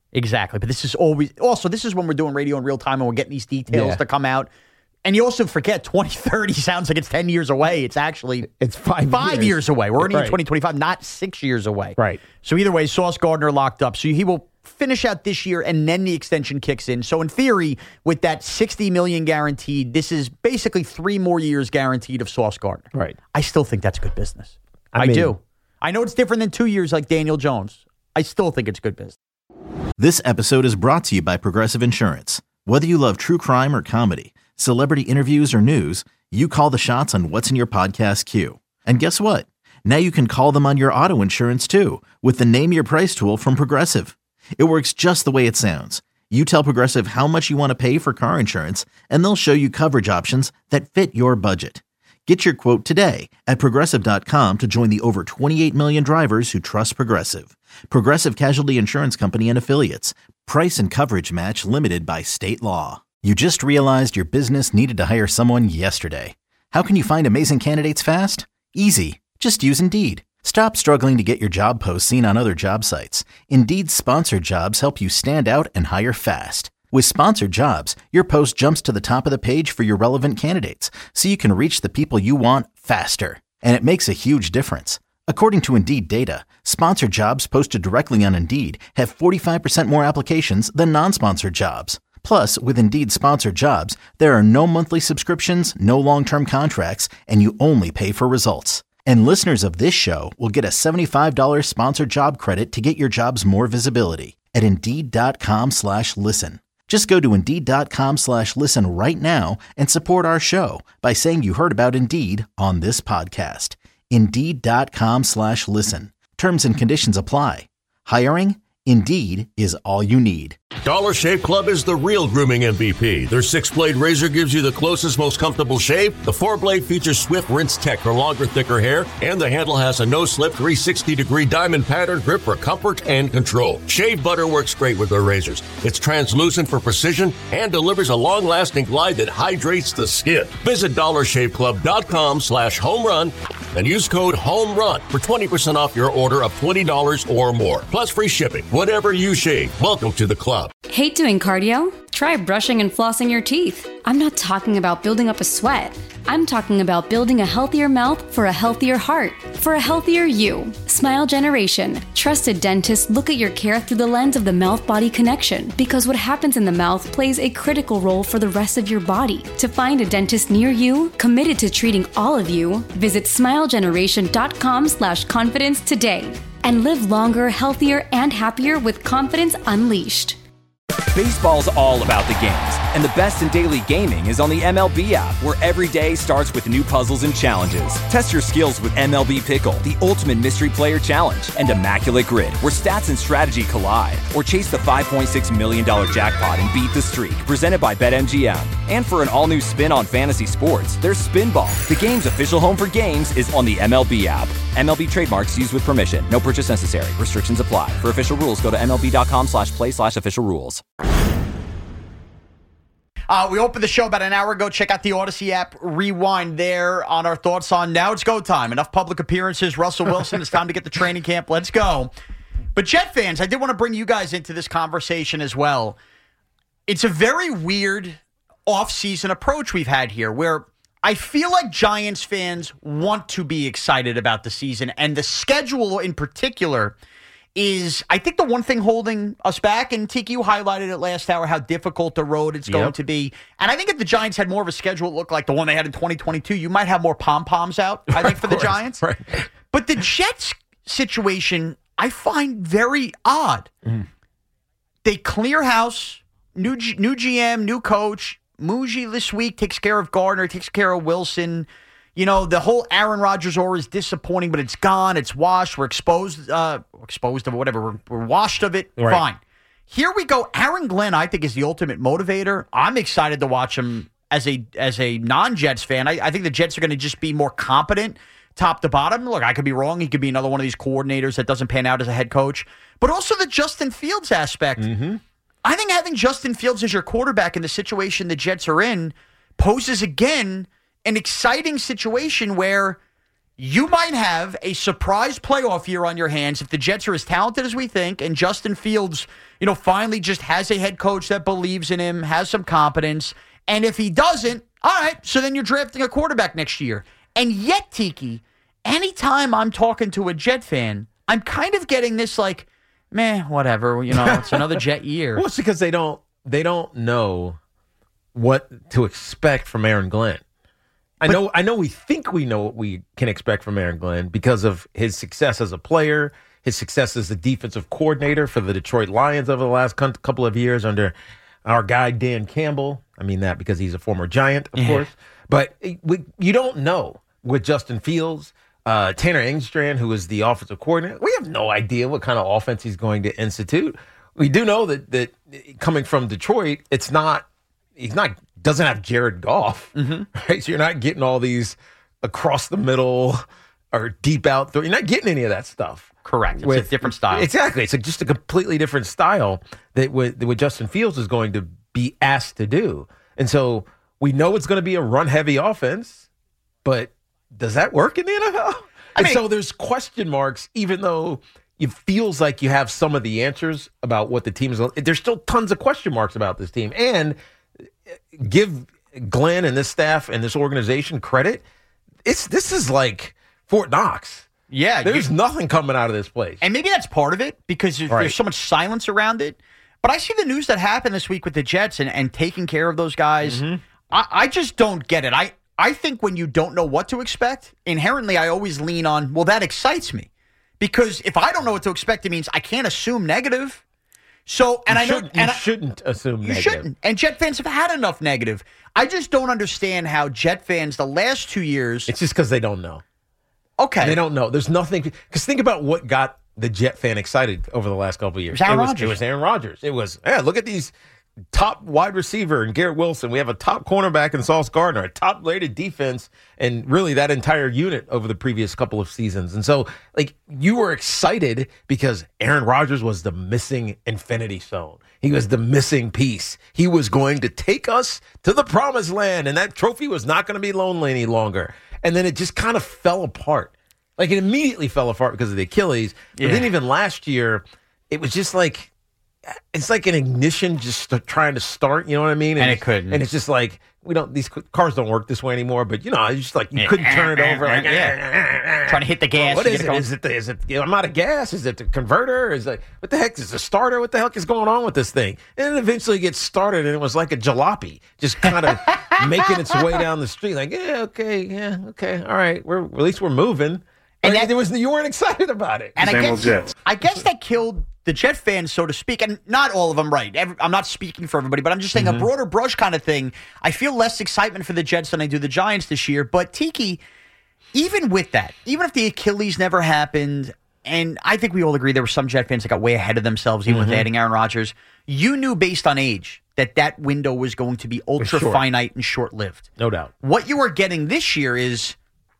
Exactly. But this is always, also, this is when we're doing radio in real time and we're getting these details Yeah. to come out. And you also forget twenty thirty sounds like it's ten years away. It's actually it's five, five years. years away. We're already Right. in twenty twenty-five, not six years away. Right. So either way, Sauce Gardner locked up. So he will finish out this year and then the extension kicks in. So in theory, with that sixty million dollars guaranteed, this is basically three more years guaranteed of Sauce Gardner. Right. I still think that's good business. I I, mean- do. I know it's different than two years like Daniel Jones. I still think it's good business. This episode is brought to you by Progressive Insurance. Whether you love true crime or comedy, celebrity interviews or news, you call the shots on what's in your podcast queue. And guess what? Now you can call them on your auto insurance too with the Name Your Price tool from Progressive. It works just the way it sounds. You tell Progressive how much you want to pay for car insurance, and they'll show you coverage options that fit your budget. Get your quote today at Progressive dot com to join the over twenty-eight million drivers who trust Progressive. Progressive Casualty Insurance Company and Affiliates. Price and coverage match limited by state law. You just realized your business needed to hire someone yesterday. How can you find amazing candidates fast? Easy. Just use Indeed. Stop struggling to get your job posts seen on other job sites. Indeed's sponsored jobs help you stand out and hire fast. With sponsored jobs, your post jumps to the top of the page for your relevant candidates, so you can reach the people you want faster. And it makes a huge difference. According to Indeed data, sponsored jobs posted directly on Indeed have forty-five percent more applications than non-sponsored jobs. Plus, with Indeed sponsored jobs, there are no monthly subscriptions, no long-term contracts, and you only pay for results. And listeners of this show will get a seventy-five dollars sponsored job credit to get your jobs more visibility at Indeed.com slash listen. Just go to Indeed.com slash listen right now and support our show by saying you heard about Indeed on this podcast. Indeed.com slash listen. Terms and conditions apply. Hiring? Indeed is all you need. Dollar Shave Club is the real grooming M V P. Their six-blade razor gives you the closest, most comfortable shave. The four-blade features Swift Rinse Tech for longer, thicker hair. And the handle has a no-slip three hundred sixty degree diamond pattern grip for comfort and control. Shave butter works great with their razors. It's translucent for precision and delivers a long-lasting glide that hydrates the skin. Visit dollarshaveclub.com slash home run and use code HOMERUN for twenty percent off your order of twenty dollars or more. Plus free shipping. Whatever you shave, welcome to the club. Hate doing cardio? Try brushing and flossing your teeth. I'm not talking about building up a sweat. I'm talking about building a healthier mouth for a healthier heart, for a healthier you. Smile Generation. Trusted dentists look at your care through the lens of the mouth-body connection, because what happens in the mouth plays a critical role for the rest of your body. To find a dentist near you, committed to treating all of you, visit smilegeneration.com slash confidence today. And live longer, healthier, and happier with confidence unleashed. Baseball's all about the games, and the best in daily gaming is on the M L B app, where every day starts with new puzzles and challenges. Test your skills with M L B Pickle, the ultimate mystery player challenge, and Immaculate Grid, where stats and strategy collide. Or chase the five point six million dollars jackpot and beat the streak, presented by BetMGM. And for an all-new spin on fantasy sports, there's Spinball. The game's official home for games is on the M L B app. M L B trademarks used with permission. No purchase necessary. Restrictions apply. For official rules, go to MLB.com slash play slash official rules. Uh, we opened the show about an hour ago. Check out the Odyssey app. Rewind there on our thoughts on now it's go time. Enough public appearances. Russell Wilson, it's time to get to training camp. Let's go. But Jet fans, I did want to bring you guys into this conversation as well. It's a very weird off-season approach we've had here where I feel like Giants fans want to be excited about the season, and the schedule in particular is, I think, the one thing holding us back. And Tiki, you highlighted it last hour, how difficult the road it's going Yep. to be. And I think if the Giants had more of a schedule that looked like the one they had in twenty twenty-two, you might have more pom-poms out, I think, for the Giants. Right. But the Jets situation, I find very odd. Mm. They clear house, new G- new G M, new coach. Muji this week takes care of Gardner, takes care of Wilson. You know, the whole Aaron Rodgers aura is disappointing, but it's gone. It's washed. We're exposed, uh, exposed of it, whatever. We're, we're washed of it. Right. Fine. Here we go. Aaron Glenn, I think, is the ultimate motivator. I'm excited to watch him as a as a non-Jets fan. I, I think the Jets are going to just be more competent top to bottom. Look, I could be wrong. He could be another one of these coordinators that doesn't pan out as a head coach. But also the Justin Fields aspect. Mm-hmm. I think having Justin Fields as your quarterback in the situation the Jets are in poses, again, an exciting situation where you might have a surprise playoff year on your hands if the Jets are as talented as we think, and Justin Fields, you know, finally just has a head coach that believes in him, has some competence. And if he doesn't, all right, so then you're drafting a quarterback next year. And yet, Tiki, anytime I'm talking to a Jet fan, I'm kind of getting this like, meh, whatever, you know, it's another Jet year. Well, it's because they don't they don't know what to expect from Aaron Glenn. I but, know I know we think we know what we can expect from Aaron Glenn because of his success as a player, his success as the defensive coordinator for the Detroit Lions over the last couple of years under our guy Dan Campbell. I mean that because he's a former Giant, of yeah. course. But we, you don't know with Justin Fields, uh, Tanner Engstrand, who is the offensive coordinator. We have no idea what kind of offense he's going to institute. We do know that that coming from Detroit, it's not he's not doesn't have Jared Goff, mm-hmm. right? So you're not getting all these across the middle or deep out. You're not getting any of that stuff. Correct. It's with, a different style. Exactly. It's a, just a completely different style that what, that what Justin Fields is going to be asked to do. And so we know it's going to be a run-heavy offense, but does that work in the N F L? I and mean, so there's question marks, even though it feels like you have some of the answers about what the team is. There's still tons of question marks about this team. And give Glenn and this staff and this organization credit. It's this is like Fort Knox. Yeah. There's you, nothing coming out of this place. And maybe that's part of it because there's, right. there's so much silence around it. But I see the news that happened this week with the Jets and, and taking care of those guys. Mm-hmm. I, I just don't get it. I, I think when you don't know what to expect, inherently I always lean on, well, that excites me. Because if I don't know what to expect, it means I can't assume negative. So, and you I know shouldn't, you and shouldn't I, assume you negative. shouldn't. And Jet fans have had enough negative. I just don't understand how Jet fans the last two years. It's just because they don't know. Okay, they don't know. There's nothing because think about what got the Jet fan excited over the last couple of years. It was Aaron it was, Rodgers. It was Aaron Rodgers. It was yeah. Look at these top wide receiver and Garrett Wilson. We have a top cornerback in Sauce Gardner, a top rated defense, and really that entire unit over the previous couple of seasons. And so, like, you were excited because Aaron Rodgers was the missing infinity stone. He was the missing piece. He was going to take us to the promised land, and that trophy was not going to be lonely any longer. And then it just kind of fell apart. Like, it immediately fell apart because of the Achilles. But yeah. then even last year, it was just like, it's like an ignition just st- trying to start, you know what I mean? And, and it couldn't. And it's just like, we don't, these cars don't work this way anymore, but you know, it's just like, you couldn't turn it over. Like, yeah. Trying to hit the gas. What is it? Is it, the, is it, you know, I'm out of gas? Is it the converter? Is it, what the heck is the starter? What the heck is going on with this thing? And it eventually gets started and it was like a jalopy, just kind of making its way down the street. Like, yeah, okay, yeah, okay, all right. We're, at least we're moving. And that, there was, you weren't excited about it. And I guess, I guess that killed the Jet fans, so to speak, and not all of them, right? Every, I'm not speaking for everybody, but I'm just saying mm-hmm. a broader brush kind of thing. I feel less excitement for the Jets than I do the Giants this year. But Tiki, even with that, even if the Achilles never happened, and I think we all agree there were some Jet fans that got way ahead of themselves, even mm-hmm. with adding Aaron Rodgers, you knew based on age that that window was going to be ultra finite and short-lived. No doubt. What you are getting this year is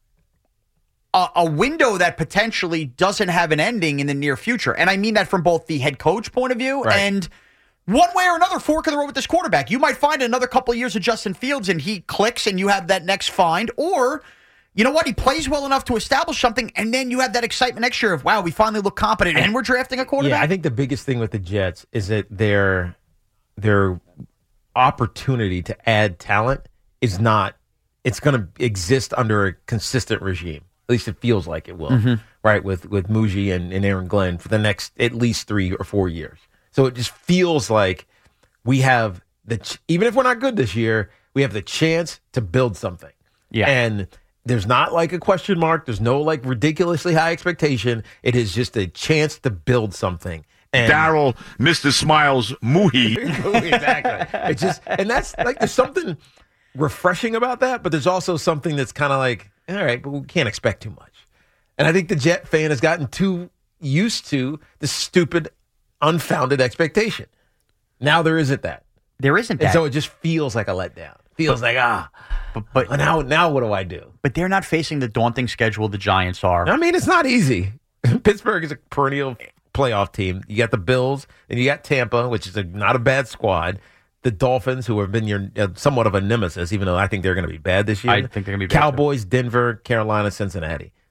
A, a window that potentially doesn't have an ending in the near future. And I mean that from both the head coach point of view right. and one way or another fork in the road with this quarterback. You might find another couple of years of Justin Fields and he clicks and you have that next find. Or, you know what, he plays well enough to establish something and then you have that excitement next year of, wow, we finally look competent and we're drafting a quarterback. Yeah, I think the biggest thing with the Jets is that their, their opportunity to add talent is not, it's going to exist under a consistent regime. At least it feels like it will, mm-hmm. right, with with Muji and, and Aaron Glenn for the next at least three or four years. So it just feels like we have, the ch- even if we're not good this year, we have the chance to build something. Yeah. And there's not like a question mark. There's no like ridiculously high expectation. It is just a chance to build something. And Daryl, Mister Smiles, Muhi. Exactly. It's just, and that's like, there's something refreshing about that, but there's also something that's kind of like, all right, but we can't expect too much. And I think the Jet fan has gotten too used to the stupid, unfounded expectation. Now there isn't that. There isn't that. And so it just feels like a letdown. Feels but, like, ah, but, but now, now what do I do? But they're not facing the daunting schedule the Giants are. I mean, it's not easy. Pittsburgh is a perennial playoff team. You got the Bills, and you got Tampa, which is a, not a bad squad. The Dolphins, who have been your uh, somewhat of a nemesis, even though I think they're going to be bad this year. I think they're going to be bad. Cowboys, Denver, Carolina, Cincinnati.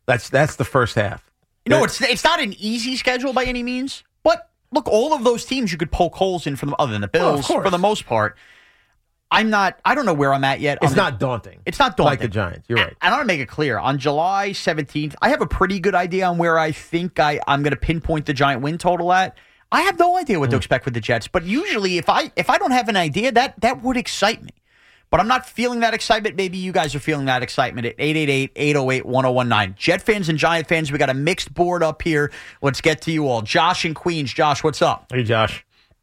That's that's the first half. You know, it's it's not an easy schedule by any means, but look, all of those teams you could poke holes in, for the, other than the Bills, oh, for the most part. I'm not, I don't know where I'm at yet. It's I'm, not daunting. It's not daunting. Like the Giants. You're right. I, I want to make it clear. On July seventeenth, I have a pretty good idea on where I think I, I'm going to pinpoint the Giant win total at. I have no idea what mm. to expect with the Jets, but usually if I if I don't have an idea, that that would excite me. But I'm not feeling that excitement. Maybe you guys are feeling that excitement at eight eight eight, eight oh eight, one oh one nine. Jet fans and Giant fans, we got a mixed board up here. Let's get to you all. Josh in Queens. Josh, what's up? Hey, Josh.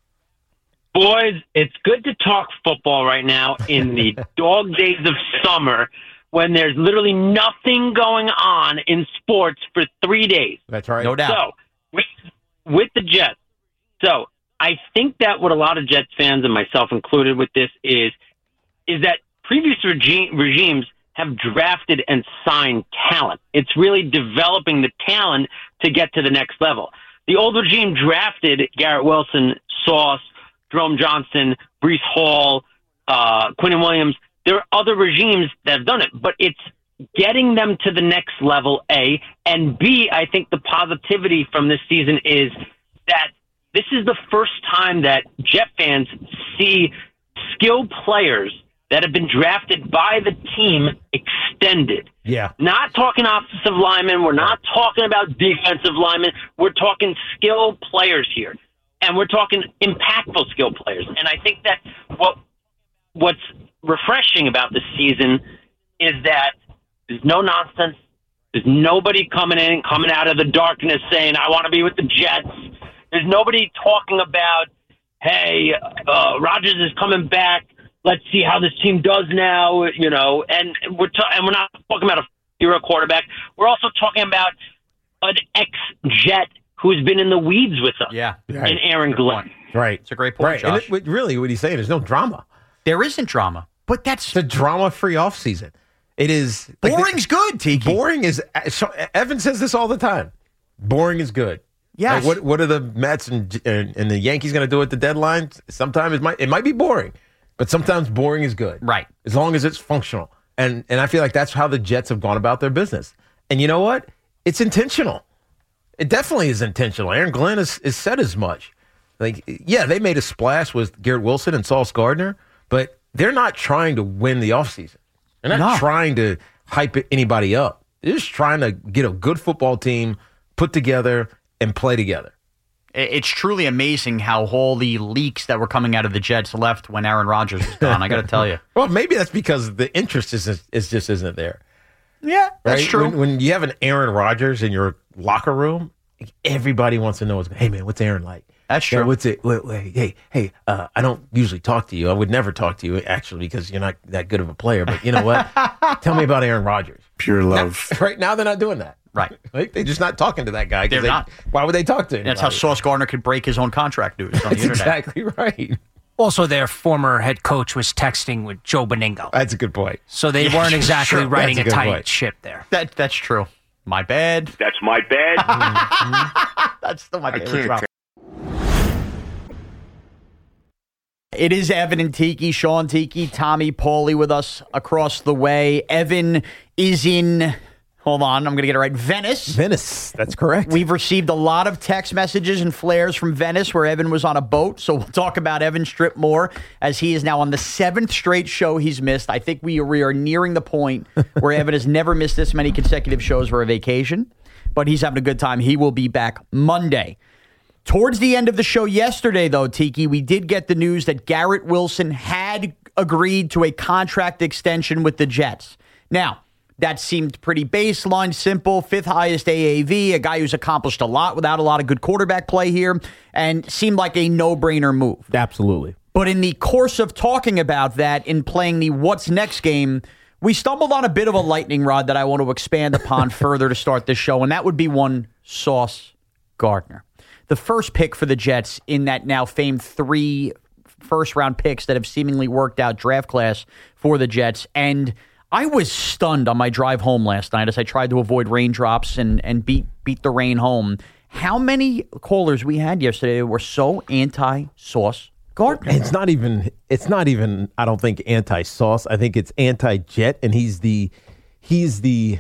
Boys, it's good to talk football right now in the dog days of summer when there's literally nothing going on in sports for three days. That's right. No doubt. So, with, with the Jets, so I think that what a lot of Jets fans, and myself included with this, is is that previous regime, regimes have drafted and signed talent. It's really developing the talent to get to the next level. The old regime drafted Garrett Wilson, Sauce, Jerome Johnson, Breece Hall, uh, Quinnen Williams. There are other regimes that have done it, but it's getting them to the next level, A. And B, I think the positivity from this season is that this is the first time that Jet fans see skilled players that have been drafted by the team extended. Yeah. Not talking offensive linemen. We're not talking about defensive linemen. We're talking skilled players here. And we're talking impactful skill players. And I think that what what's refreshing about this season is that there's no nonsense. There's nobody coming in, coming out of the darkness saying, I want to be with the Jets. There's nobody talking about, hey, uh, Rodgers is coming back. Let's see how this team does now, you know. And we're ta- and we're not talking about a hero quarterback. We're also talking about an ex-Jet who's been in the weeds with us. Yeah. Right. And Aaron Glenn. Right. It's a great point, right. Josh. And it, really, what he's saying, there's no drama. There isn't drama, but that's... It's a drama-free offseason. It is... Like Boring's the, good, Tiki. Boring is... Evan says this all the time. Boring is good. Yes. Like what, what are the Mets and, and, and the Yankees going to do at the deadline? Sometimes it might, it might be boring, but sometimes boring is good. Right. As long as it's functional. And, and I feel like that's how the Jets have gone about their business. And you know what? It's intentional. It definitely is intentional. Aaron Glenn has, has said as much. Like, yeah, they made a splash with Garrett Wilson and Sauce Gardner, but they're not trying to win the offseason. They're not no. trying to hype anybody up. They're just trying to get a good football team put together and play together. It's truly amazing how all the leaks that were coming out of the Jets left when Aaron Rodgers was gone. I got to tell you. Well, maybe that's because the interest is, is just isn't there. Yeah, that's right? true. When, when you have an Aaron Rodgers in your locker room, everybody wants to know, hey, man, what's Aaron like? That's true. Yeah, what's it? Wait, wait, hey, hey, uh, I don't usually talk to you. I would never talk to you, actually, because you're not that good of a player. But you know what? Tell me about Aaron Rodgers. Pure love. Now, right now, they're not doing that. Right. Like, they're just not talking to that guy. They're they, not. Why would they talk to him? That's how Sauce Gardner could break his own contract news on the That's internet. exactly right. Also, their former head coach was texting with Joe Beningo. That's a good point. So they Yeah, weren't exactly sure. riding a, That's a good tight point. ship there. That That's true. My bad. That's my bad. That's still my I favorite can't drop. It is Evan and Tiki, Sean Tiki, Tommy Pauly with us across the way. Evan is in, hold on, I'm going to get it right, Venice. Venice, that's correct. We've received a lot of text messages and flares from Venice where Evan was on a boat, so we'll talk about Evan's trip more as he is now on the seventh straight show he's missed. I think we are, we are nearing the point where Evan has never missed this many consecutive shows for a vacation, but he's having a good time. He will be back Monday. Towards the end of the show yesterday, though, Tiki, we did get the news that Garrett Wilson had agreed to a contract extension with the Jets. Now, that seemed pretty baseline, simple, fifth highest A A V, a guy who's accomplished a lot without a lot of good quarterback play here, and seemed like a no-brainer move. Absolutely. But in the course of talking about that, in playing the What's Next game, we stumbled on a bit of a lightning rod that I want to expand upon further to start this show, and that would be one Sauce Gardner. The first pick for the Jets in that now famed three first-round picks that have seemingly worked out draft class for the Jets. And I was stunned on my drive home last night as I tried to avoid raindrops and, and beat beat the rain home. How many callers we had yesterday were so anti-Sauce Gardner? It's not even, it's not even, I don't think, anti-Sauce. I think it's anti-Jet, and he's the, he's the,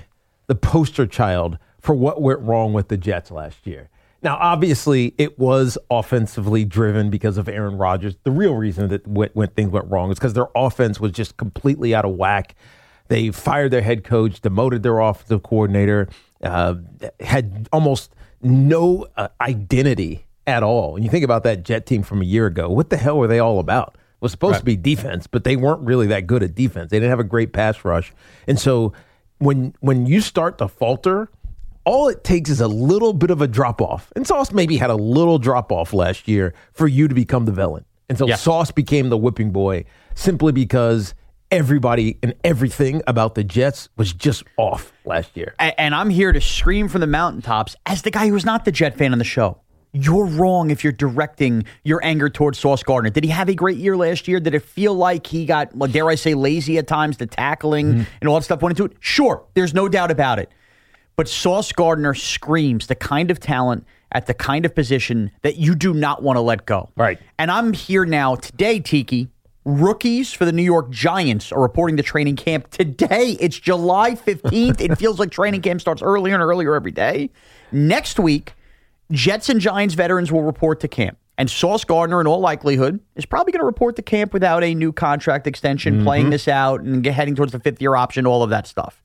the poster child for what went wrong with the Jets last year. Now, obviously, it was offensively driven because of Aaron Rodgers. The real reason that when, when things went wrong is because their offense was just completely out of whack. They fired their head coach, demoted their offensive coordinator, uh, had almost no uh, identity at all. And you think about that Jet team from a year ago, what the hell were they all about? It was supposed right. to be defense, but they weren't really that good at defense. They didn't have a great pass rush. And so when when you start to falter, all it takes is a little bit of a drop-off. And Sauce maybe had a little drop-off last year for you to become the villain. And so yeah. Sauce became the whipping boy simply because everybody and everything about the Jets was just off last year. And, and I'm here to scream from the mountaintops as the guy who's not the Jet fan on the show. You're wrong if you're directing your anger towards Sauce Gardner. Did he have a great year last year? Did it feel like he got, well, dare I say, lazy at times, the tackling mm-hmm. and all that stuff went into it? Sure, there's no doubt about it. But Sauce Gardner screams the kind of talent at the kind of position that you do not want to let go. Right. And I'm here now today, Tiki. Rookies for the New York Giants are reporting to training camp today. It's July fifteenth. It feels like training camp starts earlier and earlier every day. Next week, Jets and Giants veterans will report to camp. And Sauce Gardner, in all likelihood, is probably going to report to camp without a new contract extension, mm-hmm. playing this out and get, heading towards the fifth-year option, all of that stuff.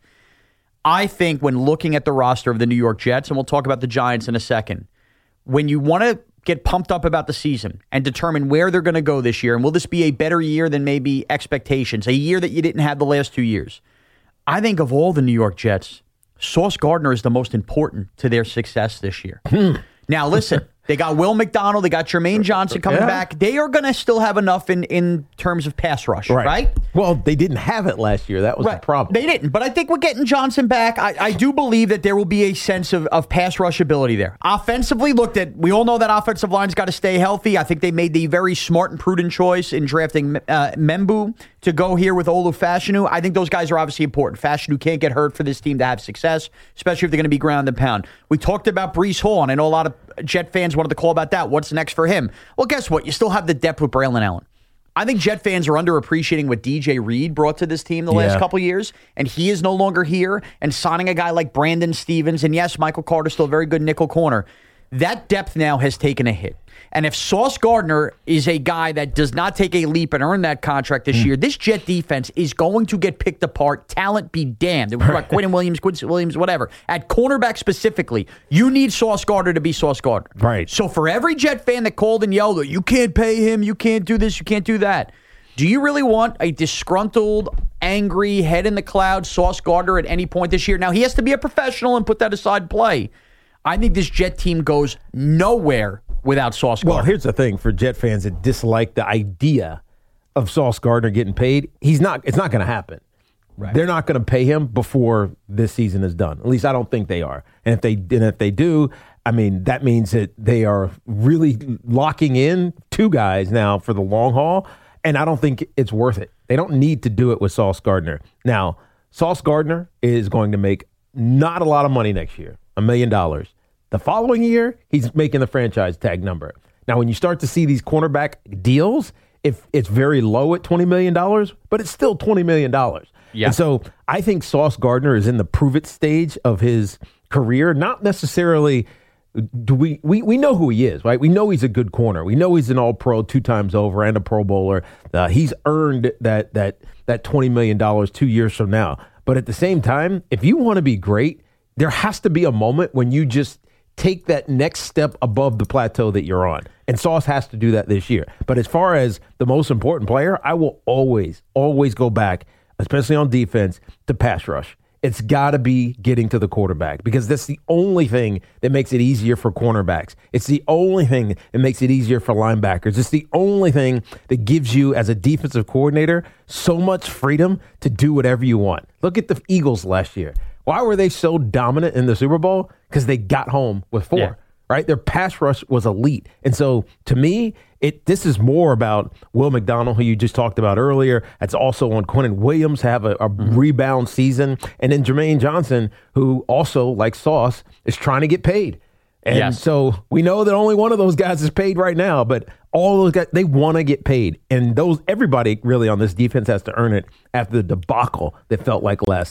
I think when looking at the roster of the New York Jets, and we'll talk about the Giants in a second, when you want to get pumped up about the season and determine where they're going to go this year, and will this be a better year than maybe expectations, a year that you didn't have the last two years, I think of all the New York Jets, Sauce Gardner is the most important to their success this year. Now, listen, they got Will McDonald, they got Jermaine Johnson coming yeah. back. They are going to still have enough in, in terms of pass rush, right. right? Well, they didn't have it last year. That was right. the problem. They didn't, but I think we're getting Johnson back. I, I do believe that there will be a sense of, of pass rush ability there. Offensively, looked at, we all know that offensive line's got to stay healthy. I think they made the very smart and prudent choice in drafting uh, Membu to go here with Olu Fashanu. I think those guys are obviously important. Fashanu can't get hurt for this team to have success, especially if they're going to be ground and pound. We talked about Breece Hall, and I know a lot of Jet fans wanted to call about that. What's next for him? Well, guess what? You still have the depth with Braylon Allen. I think Jet fans are underappreciating what D J Reed brought to this team the last yeah. couple of years, and he is no longer here. And signing a guy like Brandon Stevens, and yes, Michael Carter's still a very good nickel corner. That depth now has taken a hit. And if Sauce Gardner is a guy that does not take a leap and earn that contract this mm. year, this Jet defense is going to get picked apart. Talent be damned. We're about Quentin Williams, Quincy Williams, whatever. At cornerback specifically, you need Sauce Gardner to be Sauce Gardner. Right. So for every Jet fan that called and yelled, you can't pay him, you can't do this, you can't do that. Do you really want a disgruntled, angry, head in the clouds Sauce Gardner at any point this year? Now, he has to be a professional and put that aside play. I think this Jet team goes nowhere without Sauce Gardner. Well, here's the thing for Jet fans that dislike the idea of Sauce Gardner getting paid. He's not. It's not going to happen. Right. They're not going to pay him before this season is done. At least I don't think they are. And if they and if they do, I mean that means that they are really locking in two guys now for the long haul. And I don't think it's worth it. They don't need to do it with Sauce Gardner. Now, Sauce Gardner is going to make not a lot of money next year, a million dollars. The following year, he's making the franchise tag number. Now, when you start to see these cornerback deals, if it's very low at twenty million dollars, but it's still twenty million dollars. Yeah. And so I think Sauce Gardner is in the prove-it stage of his career, not necessarily do we, we we know who he is, right? We know he's a good corner. We know he's an all-pro two times over and a Pro Bowler. Uh, he's earned that that that twenty million dollars two years from now. But at the same time, if you want to be great, there has to be a moment when you just take that next step above the plateau that you're on. And Sauce has to do that this year. But as far as the most important player, I will always, always go back, especially on defense, to pass rush. It's got to be getting to the quarterback because that's the only thing that makes it easier for cornerbacks. It's the only thing that makes it easier for linebackers. It's the only thing that gives you, as a defensive coordinator, so much freedom to do whatever you want. Look at the Eagles last year. Why were they so dominant in the Super Bowl? Because they got home with four, yeah. right? Their pass rush was elite. And so, to me, it this is more about Will McDonald, who you just talked about earlier. That's also on Quentin Williams, have a, a mm-hmm. rebound season. And then Jermaine Johnson, who also, like Sauce, is trying to get paid. And yes. so we know that only one of those guys is paid right now, but all those guys, they want to get paid. And those everybody really on this defense has to earn it after the debacle that felt like last season.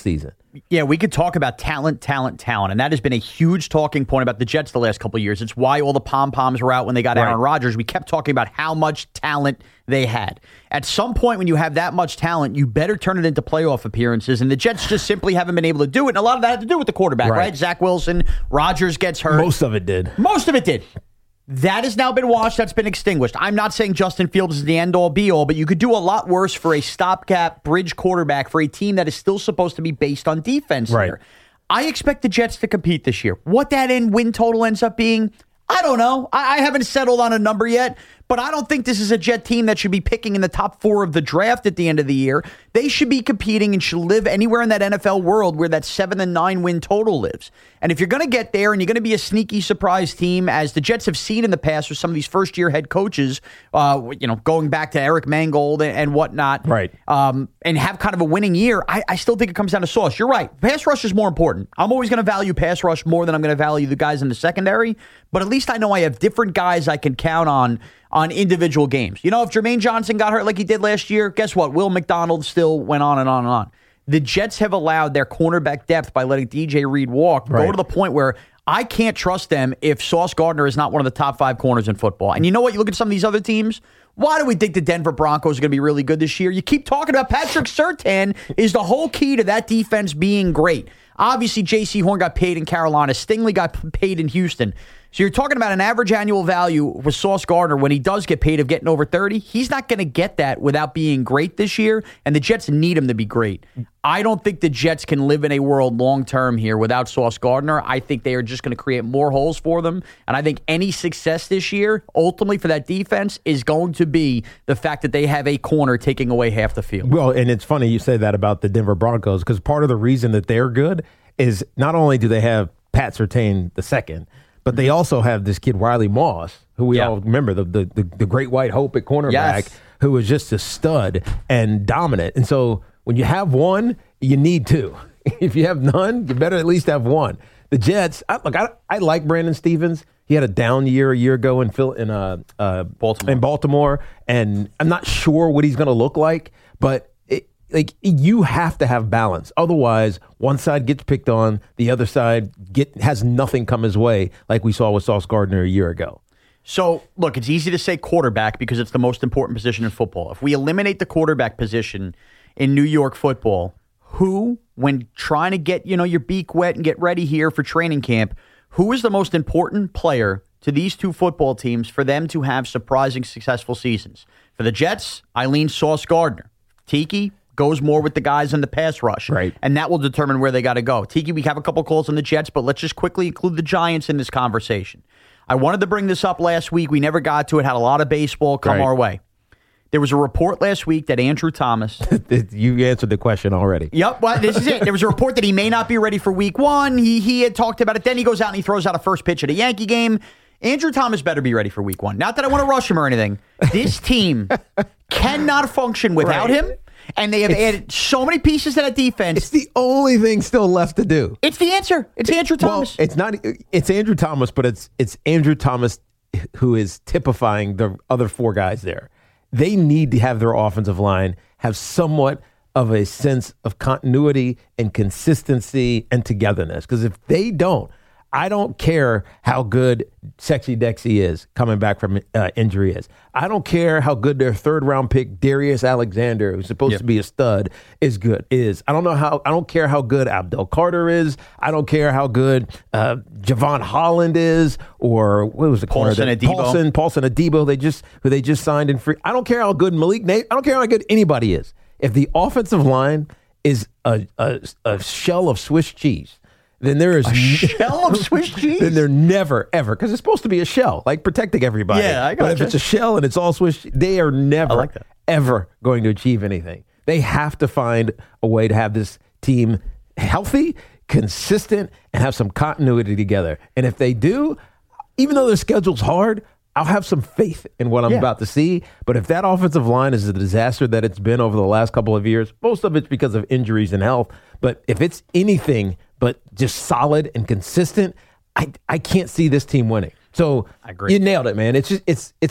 Yeah, we could talk about talent, talent, talent, and that has been a huge talking point about the Jets the last couple of years. It's why all the pom-poms were out when they got Right. Aaron Rodgers. We kept talking about how much talent they had. At some point, when you have that much talent, you better turn it into playoff appearances, and the Jets just simply haven't been able to do it, and a lot of that had to do with the quarterback, right? Right. Zach Wilson, Rodgers gets hurt. Most of it did. Most of it did. That has now been washed. That's been extinguished. I'm not saying Justin Fields is the end-all, be-all, but you could do a lot worse for a stopgap bridge quarterback for a team that is still supposed to be based on defense Right. here. I expect the Jets to compete this year. What that end win total ends up being, I don't know. I, I haven't settled on a number yet, but I don't think this is a Jet team that should be picking in the top four of the draft at the end of the year. They should be competing and should live anywhere in that N F L world where that seven and nine win total lives. And if you're going to get there and you're going to be a sneaky surprise team, as the Jets have seen in the past with some of these first year head coaches, uh, you know, going back to Eric Mangold and, and whatnot, Right. um, and have kind of a winning year, I, I still think it comes down to sauce. You're right. Pass rush is more important. I'm always going to value pass rush more than I'm going to value the guys in the secondary, but at least I know I have different guys I can count on on individual games. You know, if Jermaine Johnson got hurt like he did last year, guess what? Will McDonald still went on and on and on. The Jets have allowed their cornerback depth by letting D J Reed walk Right. go to the point where I can't trust them if Sauce Gardner is not one of the top five corners in football. And you know what? You look at some of these other teams. Why do we think the Denver Broncos are going to be really good this year? You keep talking about Patrick Surtain is the whole key to that defense being great. Obviously, J C Horn got paid in Carolina. Stingley got paid in Houston. So you're talking about an average annual value with Sauce Gardner when he does get paid of getting over thirty. He's not going to get that without being great this year, and the Jets need him to be great. I don't think the Jets can live in a world long-term here without Sauce Gardner. I think they are just going to create more holes for them, and I think any success this year, ultimately for that defense, is going to be the fact that they have a corner taking away half the field. Well, and it's funny you say that about the Denver Broncos, because part of the reason that they're good is not only do they have Pat Surtain the second, but they also have this kid, Riley Moss, who we Yeah. all remember, the, the the the great white hope at cornerback, Yes. who was just a stud and dominant. And so when you have one, you need two. If you have none, you better at least have one. The Jets, I, look, I, I like Brandon Stevens. He had a down year a year ago in Phil, in uh, uh, Baltimore. in Baltimore, and I'm not sure what he's going to look like, but it, like you have to have balance. Otherwise, one side gets picked on, the other side get has nothing come his way, like we saw with Sauce Gardner a year ago. So, look, it's easy to say quarterback because it's the most important position in football. If we eliminate the quarterback position in New York football, who, when trying to get, you know, your beak wet and get ready here for training camp, who is the most important player to these two football teams for them to have surprising, successful seasons? For the Jets, I lean Sauce Gardner. Tiki goes more with the guys in the pass rush. Right. And that will determine where they got to go. Tiki, we have a couple calls on the Jets, but let's just quickly include the Giants in this conversation. I wanted to bring this up last week. We never got to it. Had a lot of baseball come Right. our way. There was a report last week that Andrew Thomas... You answered the question already. Yep, well, this is it. There was a report that he may not be ready for week one. He he had talked about it. Then he goes out and he throws out a first pitch at a Yankee game. Andrew Thomas better be ready for week one. Not that I want to rush him or anything. This team cannot function without Right. him. And they have It's- added so many pieces to that defense. It's the only thing still left to do. It's the answer. It's Andrew Thomas. Well, it's not. It's Andrew Thomas, but it's it's Andrew Thomas who is typifying the other four guys there. They need to have their offensive line have somewhat of a sense of continuity and consistency and togetherness. Because if they don't, I don't care how good Sexy Dexy is coming back from uh, injury is. I don't care how good their third round pick Darius Alexander, who's supposed Yep. to be a stud, is good. Is I don't know how. I don't care how good Abdel Carter is. I don't care how good uh, Javon Holland is, or what was the corner? Paulson that- Adebo. Paulson Paulson Adebo. They just who they just signed in free. I don't care how good Malik Nate. I don't care how good anybody is. If the offensive line is a a, a shell of Swiss cheese, then there is A shell of Swiss cheese? Then they're never ever, because it's supposed to be a shell, like protecting everybody. Yeah, I But if gotcha. it's a shell and it's all Swiss, they are never like that. ever going to achieve anything. They have to find a way to have this team healthy, consistent, and have some continuity together. And if they do, even though their schedule's hard, I'll have some faith in what I'm Yeah. about to see. But if that offensive line is a disaster that it's been over the last couple of years, most of it's because of injuries and health. But if it's anything but just solid and consistent, I I can't see this team winning. So I agree. you nailed it, man. It's just it's it's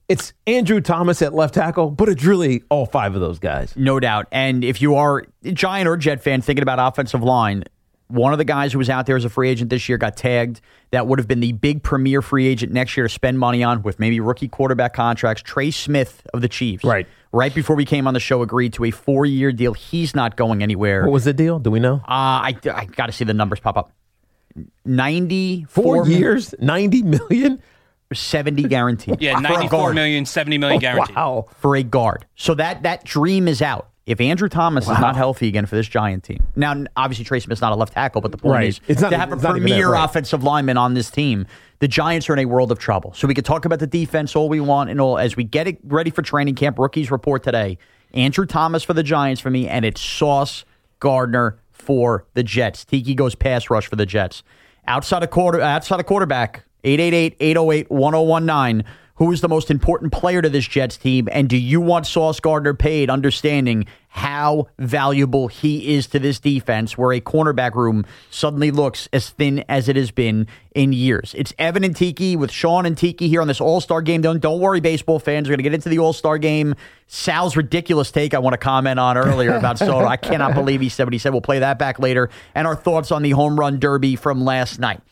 it's Andrew Thomas at left tackle, but it's really all five of those guys. No doubt. And if you are a Giant or Jet fan thinking about offensive line, one of the guys who was out there as a free agent this year got tagged. That would have been the big premier free agent next year to spend money on with maybe rookie quarterback contracts. Trey Smith of the Chiefs. Right. Right before we came on the show, agreed to a four-year deal. He's not going anywhere. What was the deal? Do we know? Uh, I, I got to see the numbers pop up. Four ninety-four years, ninety million? seventy guaranteed. Yeah, For a ninety-four guard. million, seventy million Oh, guaranteed. wow. For a guard. So that, that dream is out. If Andrew Thomas Wow. is not healthy again for this Giant team. Now, obviously, Trey Smith's not a left tackle, but the point Right. is It's not- to have a it's not even premier that, right. offensive lineman on this team, the Giants are in a world of trouble. So we could talk about the defense all we want and all. As we get it ready for training camp, rookies report today. Andrew Thomas for the Giants for me, and it's Sauce Gardner for the Jets. Tiki goes pass rush for the Jets. Outside of quarter, outside of quarterback, eight eight eight, eight oh eight, one oh one nine. Who is the most important player to this Jets team? And do you want Sauce Gardner paid, understanding how valuable he is to this defense, where a cornerback room suddenly looks as thin as it has been in years? It's Evan and Tiki with Sean and Tiki here on this All-Star game. Don't, don't worry, baseball fans. We're going to get into the All-Star game. Sal's ridiculous take I want to comment on earlier about Soto. I cannot believe he said what he said. We'll play that back later. And our thoughts on the home run derby from last night.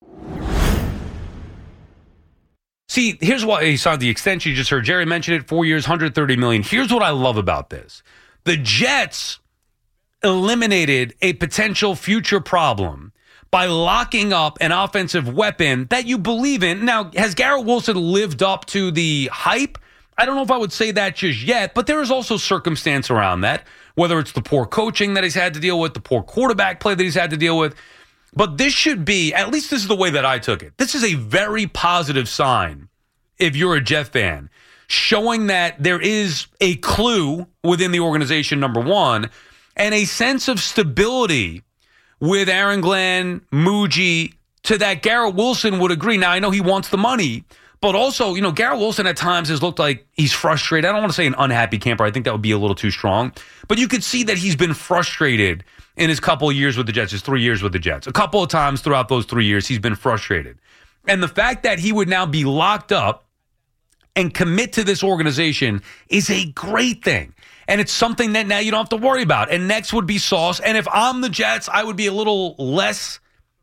See, here's why he signed the extension. You just heard Jerry mention it, four years, one hundred thirty million dollars. Here's what I love about this. The Jets eliminated a potential future problem by locking up an offensive weapon that you believe in. Now, has Garrett Wilson lived up to the hype? I don't know if I would say that just yet, but there is also circumstance around that, whether it's the poor coaching that he's had to deal with, the poor quarterback play that he's had to deal with. But this should be, at least this is the way that I took it. This is a very positive sign if you're a Jet fan, showing that there is a clue within the organization, number one, and a sense of stability with Aaron Glenn, Muji, to that Garrett Wilson would agree. Now, I know he wants the money, but also, you know, Garrett Wilson at times has looked like he's frustrated. I don't want to say an unhappy camper. I think that would be a little too strong. But you could see that he's been frustrated in his couple of years with the Jets, his three years with the Jets. A couple of times throughout those three years, he's been frustrated. And the fact that he would now be locked up and commit to this organization is a great thing. And it's something that now you don't have to worry about. And next would be Sauce. And if I'm the Jets, I would be a little less,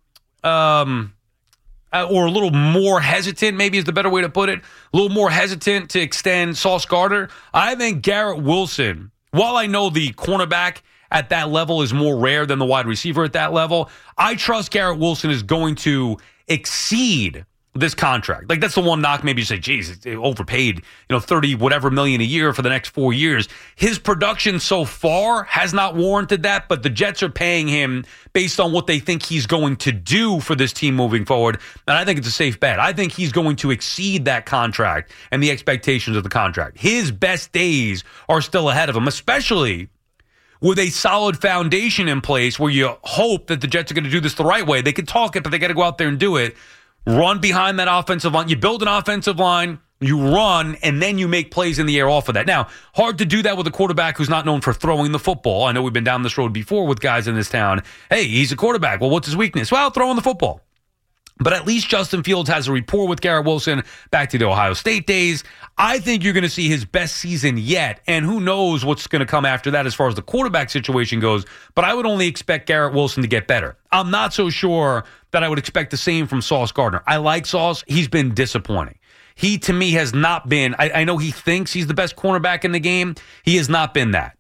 um, uh, or a little more hesitant, maybe is the better way to put it, a little more hesitant to extend Sauce Gardner. I think Garrett Wilson, while I know the cornerback at that level is more rare than the wide receiver at that level, I trust Garrett Wilson is going to exceed this contract. Like, that's the one knock. Maybe you say, geez, it's overpaid, you know, thirty whatever million a year for the next four years. His production so far has not warranted that, but the Jets are paying him based on what they think he's going to do for this team moving forward. And I think it's a safe bet. I think he's going to exceed that contract and the expectations of the contract. His best days are still ahead of him, especially with a solid foundation in place where you hope that the Jets are going to do this the right way. They can talk it, but they got to go out there and do it. Run behind that offensive line. You build an offensive line, you run, and then you make plays in the air off of that. Now, hard to do that with a quarterback who's not known for throwing the football. I know we've been down this road before with guys in this town. Hey, he's a quarterback. Well, what's his weakness? Well, throwing the football. But at least Justin Fields has a rapport with Garrett Wilson back to the Ohio State days. I think you're going to see his best season yet, and who knows what's going to come after that as far as the quarterback situation goes. But I would only expect Garrett Wilson to get better. I'm not so sure that I would expect the same from Sauce Gardner. I like Sauce. He's been disappointing. He, to me, has not been, I, I know he thinks he's the best cornerback in the game. He has not been that.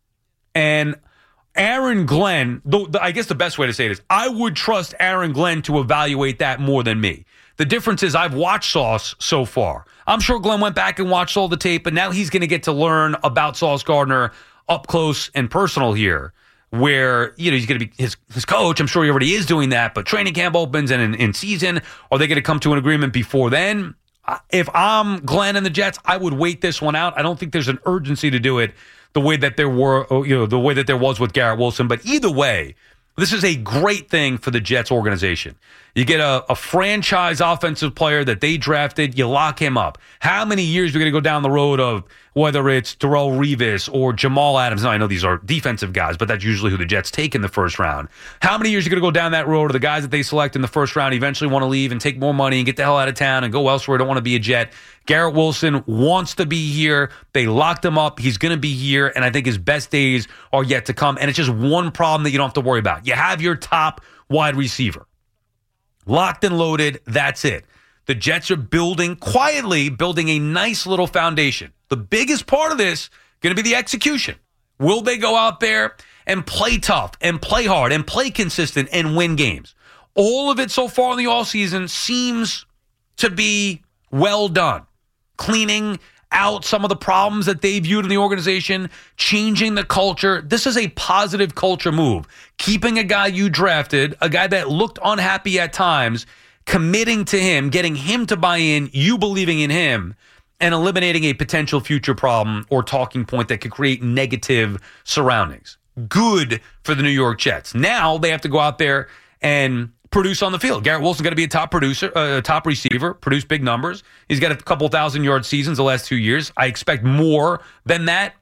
And Aaron Glenn, the, the, I guess the best way to say it is, I would trust Aaron Glenn to evaluate that more than me. The difference is I've watched Sauce so far. I'm sure Glenn went back and watched all the tape, but now he's going to get to learn about Sauce Gardner up close and personal here, where, you know, he's going to be his, his coach. I'm sure he already is doing that, but training camp opens and in, in season, are they going to come to an agreement before then? If I'm Glenn and the Jets, I would wait this one out. I don't think there's an urgency to do it the way that there were, you know, the way that there was with Garrett Wilson. But either way, this is a great thing for the Jets organization. You get a, a franchise offensive player that they drafted, you lock him up. How many years are we going to go down the road of whether it's Darrelle Revis or Jamal Adams? Now, I know these are defensive guys, but that's usually who the Jets take in the first round. How many years are you going to go down that road of the guys that they select in the first round eventually want to leave and take more money and get the hell out of town and go elsewhere, don't want to be a Jet? Garrett Wilson wants to be here. They locked him up. He's going to be here, and I think his best days are yet to come. And it's just one problem that you don't have to worry about. You have your top wide receiver. Locked and loaded, that's it. The Jets are building, quietly building a nice little foundation. The biggest part of this going to be the execution. Will they go out there and play tough and play hard and play consistent and win games? All of it so far in the offseason seems to be well done. Cleaning out some of the problems that they viewed in the organization, changing the culture. This is a positive culture move. Keeping a guy you drafted, a guy that looked unhappy at times, committing to him, getting him to buy in, you believing in him, and eliminating a potential future problem or talking point that could create negative surroundings. Good for the New York Jets. Now they have to go out there and produce on the field. Garrett Wilson's got to be a top producer, a uh, top receiver, produce big numbers. He's got a couple thousand yard seasons the last two years. I expect more than that.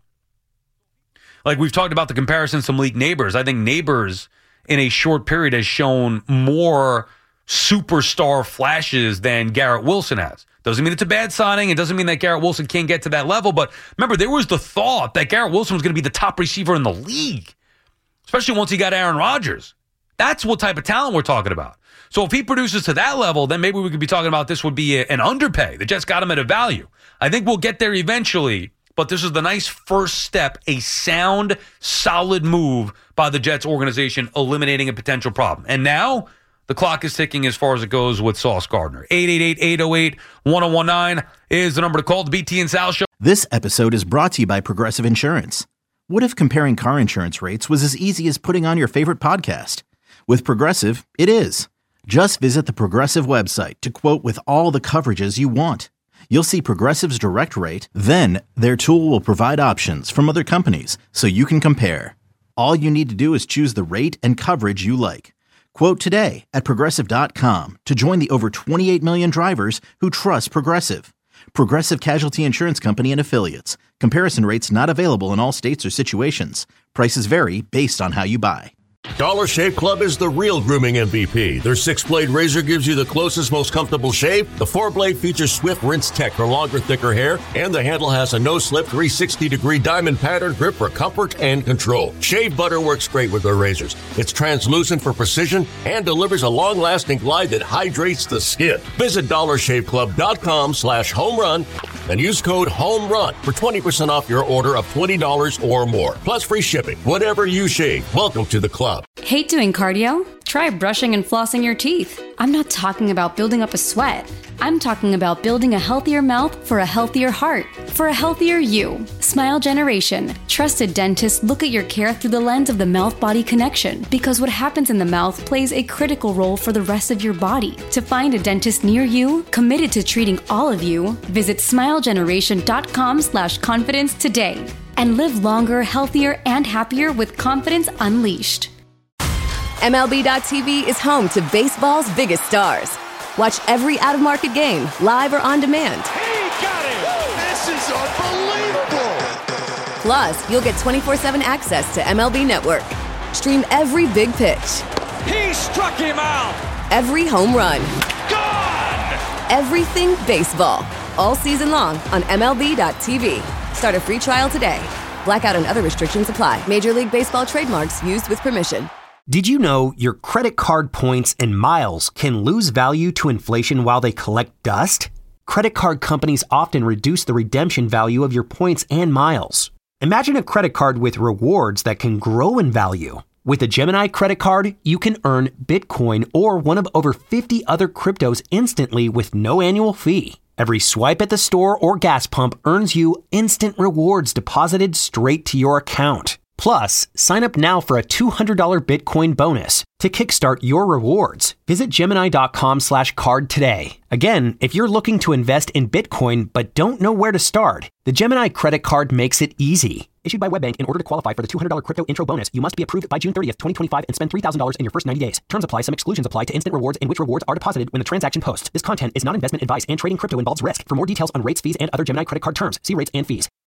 Like we've talked about the comparisons to Malik Neighbors. I think Neighbors in a short period has shown more superstar flashes than Garrett Wilson has. Doesn't mean it's a bad signing. It doesn't mean that Garrett Wilson can't get to that level. But remember, there was the thought that Garrett Wilson was going to be the top receiver in the league, especially once he got Aaron Rodgers. That's what type of talent we're talking about. So if he produces to that level, then maybe we could be talking about this would be a, an underpay. The Jets got him at a value. I think we'll get there eventually, but this is the nice first step, a sound, solid move by the Jets organization, eliminating a potential problem. And now the clock is ticking as far as it goes with Sauce Gardner. eight eight eight, eight oh eight, one oh one nine is the number to call. The B T and Sal Show. This episode is brought to you by Progressive Insurance. What if comparing car insurance rates was as easy as putting on your favorite podcast? With Progressive, it is. Just visit the Progressive website to quote with all the coverages you want. You'll see Progressive's direct rate, then their tool will provide options from other companies so you can compare. All you need to do is choose the rate and coverage you like. Quote today at Progressive dot com to join the over twenty-eight million drivers who trust Progressive. Progressive Casualty Insurance Company and Affiliates. Comparison rates not available in all states or situations. Prices vary based on how you buy. Dollar Shave Club is the real grooming M V P. Their six-blade razor gives you the closest, most comfortable shave. The four-blade features Swift Rinse Tech for longer, thicker hair, and the handle has a no-slip three sixty degree diamond pattern grip for comfort and control. Shave butter works great with their razors. It's translucent for precision and delivers a long-lasting glide that hydrates the skin. Visit dollar shave club dot com slash home run and use code HOMERUN for twenty percent off your order of twenty dollars or more. Plus free shipping. Whatever you shave, welcome to the club. Hate doing cardio? Try brushing and flossing your teeth. I'm not talking about building up a sweat. I'm talking about building a healthier mouth for a healthier heart, for a healthier you. Smile Generation. Trusted dentists look at your care through the lens of the mouth-body connection because what happens in the mouth plays a critical role for the rest of your body. To find a dentist near you, committed to treating all of you, visit smile generation dot com slash confidence today and live longer, healthier, and happier with confidence unleashed. M L B dot T V is home to baseball's biggest stars. Watch every out-of-market game, live or on demand. He got it! This is unbelievable! Plus, you'll get twenty-four seven access to M L B Network. Stream every big pitch. He struck him out! Every home run. Gone! Everything baseball. All season long on M L B dot T V. Start a free trial today. Blackout and other restrictions apply. Major League Baseball trademarks used with permission. Did you know your credit card points and miles can lose value to inflation while they collect dust? Credit card companies often reduce the redemption value of your points and miles. Imagine a credit card with rewards that can grow in value. With a Gemini credit card, you can earn Bitcoin or one of over fifty other cryptos instantly with no annual fee. Every swipe at the store or gas pump earns you instant rewards deposited straight to your account. Plus, sign up now for a two hundred dollars Bitcoin bonus. To kickstart your rewards, visit Gemini dot com slash card today. Again, if you're looking to invest in Bitcoin but don't know where to start, the Gemini credit card makes it easy. Issued by WebBank, in order to qualify for the two hundred dollars crypto intro bonus, you must be approved by June thirtieth, twenty twenty-five and spend three thousand dollars in your first ninety days. Terms apply. Some exclusions apply to instant rewards in which rewards are deposited when the transaction posts. This content is not investment advice and trading crypto involves risk. For more details on rates, fees, and other Gemini credit card terms, see rates and fees.